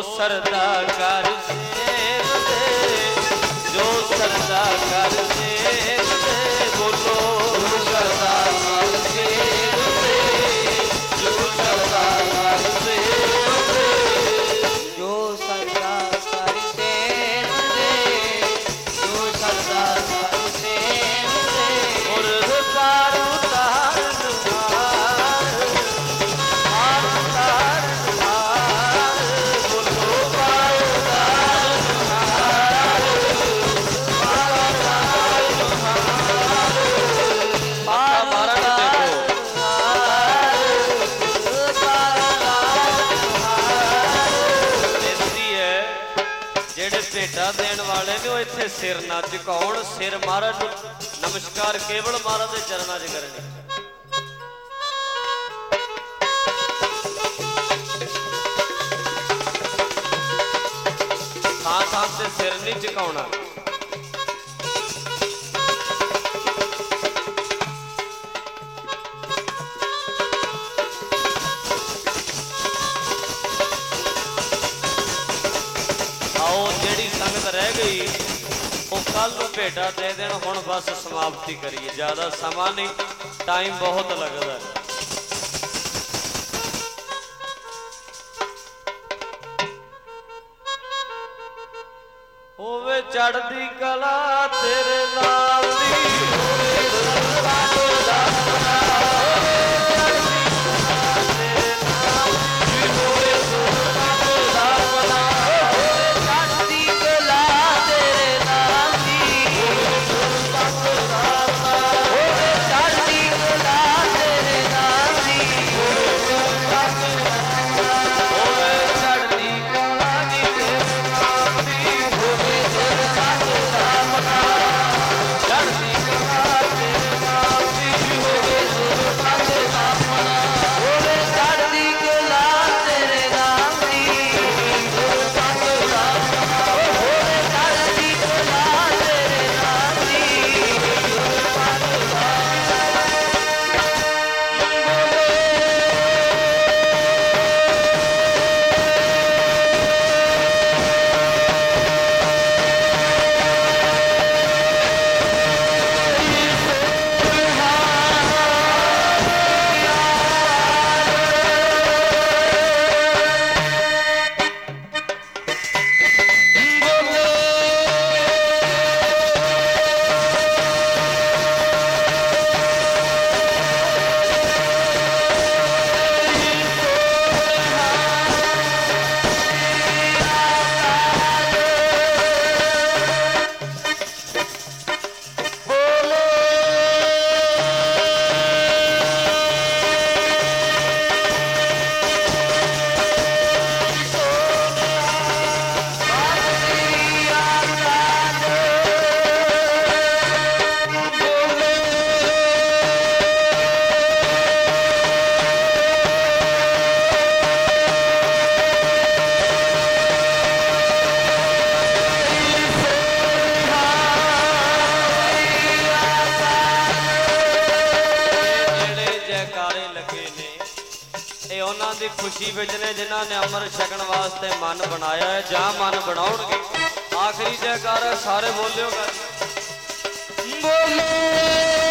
ਸਰਦਾ ਕਰ ਸੇਵ ਦੇ, ਜੋ ਸਰਦਾ ਕਰ ਸੇਵ ਦੇ, ਬੋਲੋ ਜੋ ਸਰਦਾ ਕਰ ਸੇਵ ਦੇ, ਜੋ ਸਰਦਾ ਕਰ ਸੇਵ ਦੇ, ਜੋ ਸਰਦਾ ਕਰ ਸੇਵ ਦੇ, ਜੋ ਸਰਦਾ ਕਰ ਸੇਵ ਦੇ, ਔਰ ਉਤਾਰ ਉਤਾਰ ਉਤਾਰ ਉਤਾਰ ਉਤਾਰ, ਬੋਲੋ ਪਾਰ ਉਤਾਰ ਮਾਤਾ ਮਾਰਨ ਦੇਖੋ। ਬੇਨਤੀ ਹੈ ਜਿਹੜੇ ਭੇਟਾ ਦੇਣ ਵਾਲੇ ਨੇ ਉਹ ਇੱਥੇ ਸਿਰ ਨਾ ਝੁਕਾਉਣ, ਸਿਰ ਮਹਾਰਾਜ ਨੂੰ ਨਮਸਕਾਰ ਕੇਵਲ ਮਹਾਰਾਜ ਦੇ ਚਰਨਾਂ 'ਚ ਕਰਨੀ। ਥਾਂ ਥਾਂ ਤੇ ਸਿਰ ਨਹੀਂ ਝੁਕਾਉਣਾ। ਆਓ ਜਿਹੜੀ ਸੰਗਤ ਰਹਿ ਗਈ ਉਹ ਕੱਲ ਨੂੰ ਭੇਟਾ ਦੇ ਦੇਣ। ਹੁਣ ਬਸ ਸਮਾਪਤੀ ਕਰੀਏ, ਜ਼ਿਆਦਾ ਸਮਾਂ ਨਹੀਂ, ਟਾਈਮ ਬਹੁਤ ਲੱਗਦਾ। ਹੋਵੇ ਚੜ੍ਹਦੀ ਕਲਾ ਤੇਰੇ ਨਾਲ ਦੀ, ਹੋਵੇ ਸਰਬੱਤ ਦਾ ਭਲਾ, ਹੋਵੇ ਚੜ੍ਹਦੀ ਕਲਾ ਤੇਰੇ ਨਾਲ ਦੀ, ਹੋਵੇ ਸਰਬੱਤ ਦਾ ਭਲਾ, ਹੋਵੇ ਚੜ੍ਹਦੀ ਕਲਾ ਤੇਰੇ ਨਾਲ ਦੀ, ਹੋਵੇ ਸਰਬੱਤ ਦਾ ਭਲਾ, ਹੋਵੇ ਚੜ੍ਹਦੀ ਕਲਾ ਤੇਰੇ ਨਾਲ ਦੀ, ਹੋਵੇ ਸਰਬੱਤ ਦਾ ਭਲਾ, ਚੜ੍ਹਦੀ ਕਲਾ ਤੇਰੇ ਨਾਲ ਦੀ, ਹੋਵੇ ਸਰਬੱਤ ਦਾ ਭਲਾ, ਹੋਵੇ ਚੜ੍ਹਦੀ ਕਲਾ ਤੇਰੇ ਨਾਲ ਦੀ, ਹੋਵੇ ਸਰਬੱਤ ਦਾ ਭਲਾ, ਹੋਵੇ ਚੜ੍ਹਦੀ ਕਲਾ ਤੇਰੇ ਨਾਲ ਦੀ, ਸਰਬੱਤ ਦਾ ਦੀ ਖੁਸ਼ੀ ਵਿੱਚ ਨੇ ਜਿਨ੍ਹਾਂ ਨੇ ਅੰਮ੍ਰਿਤ ਛਕਣ ਵਾਸਤੇ ਮਨ ਬਣਾਇਆ ਹੈ ਜਾਂ ਮਨ ਬਣਾਉਣਗੇ। ਆਖਰੀ ਜੈਕਾਰਾ ਸਾਰੇ ਬੋਲਿਓ। ਬੋਲੇ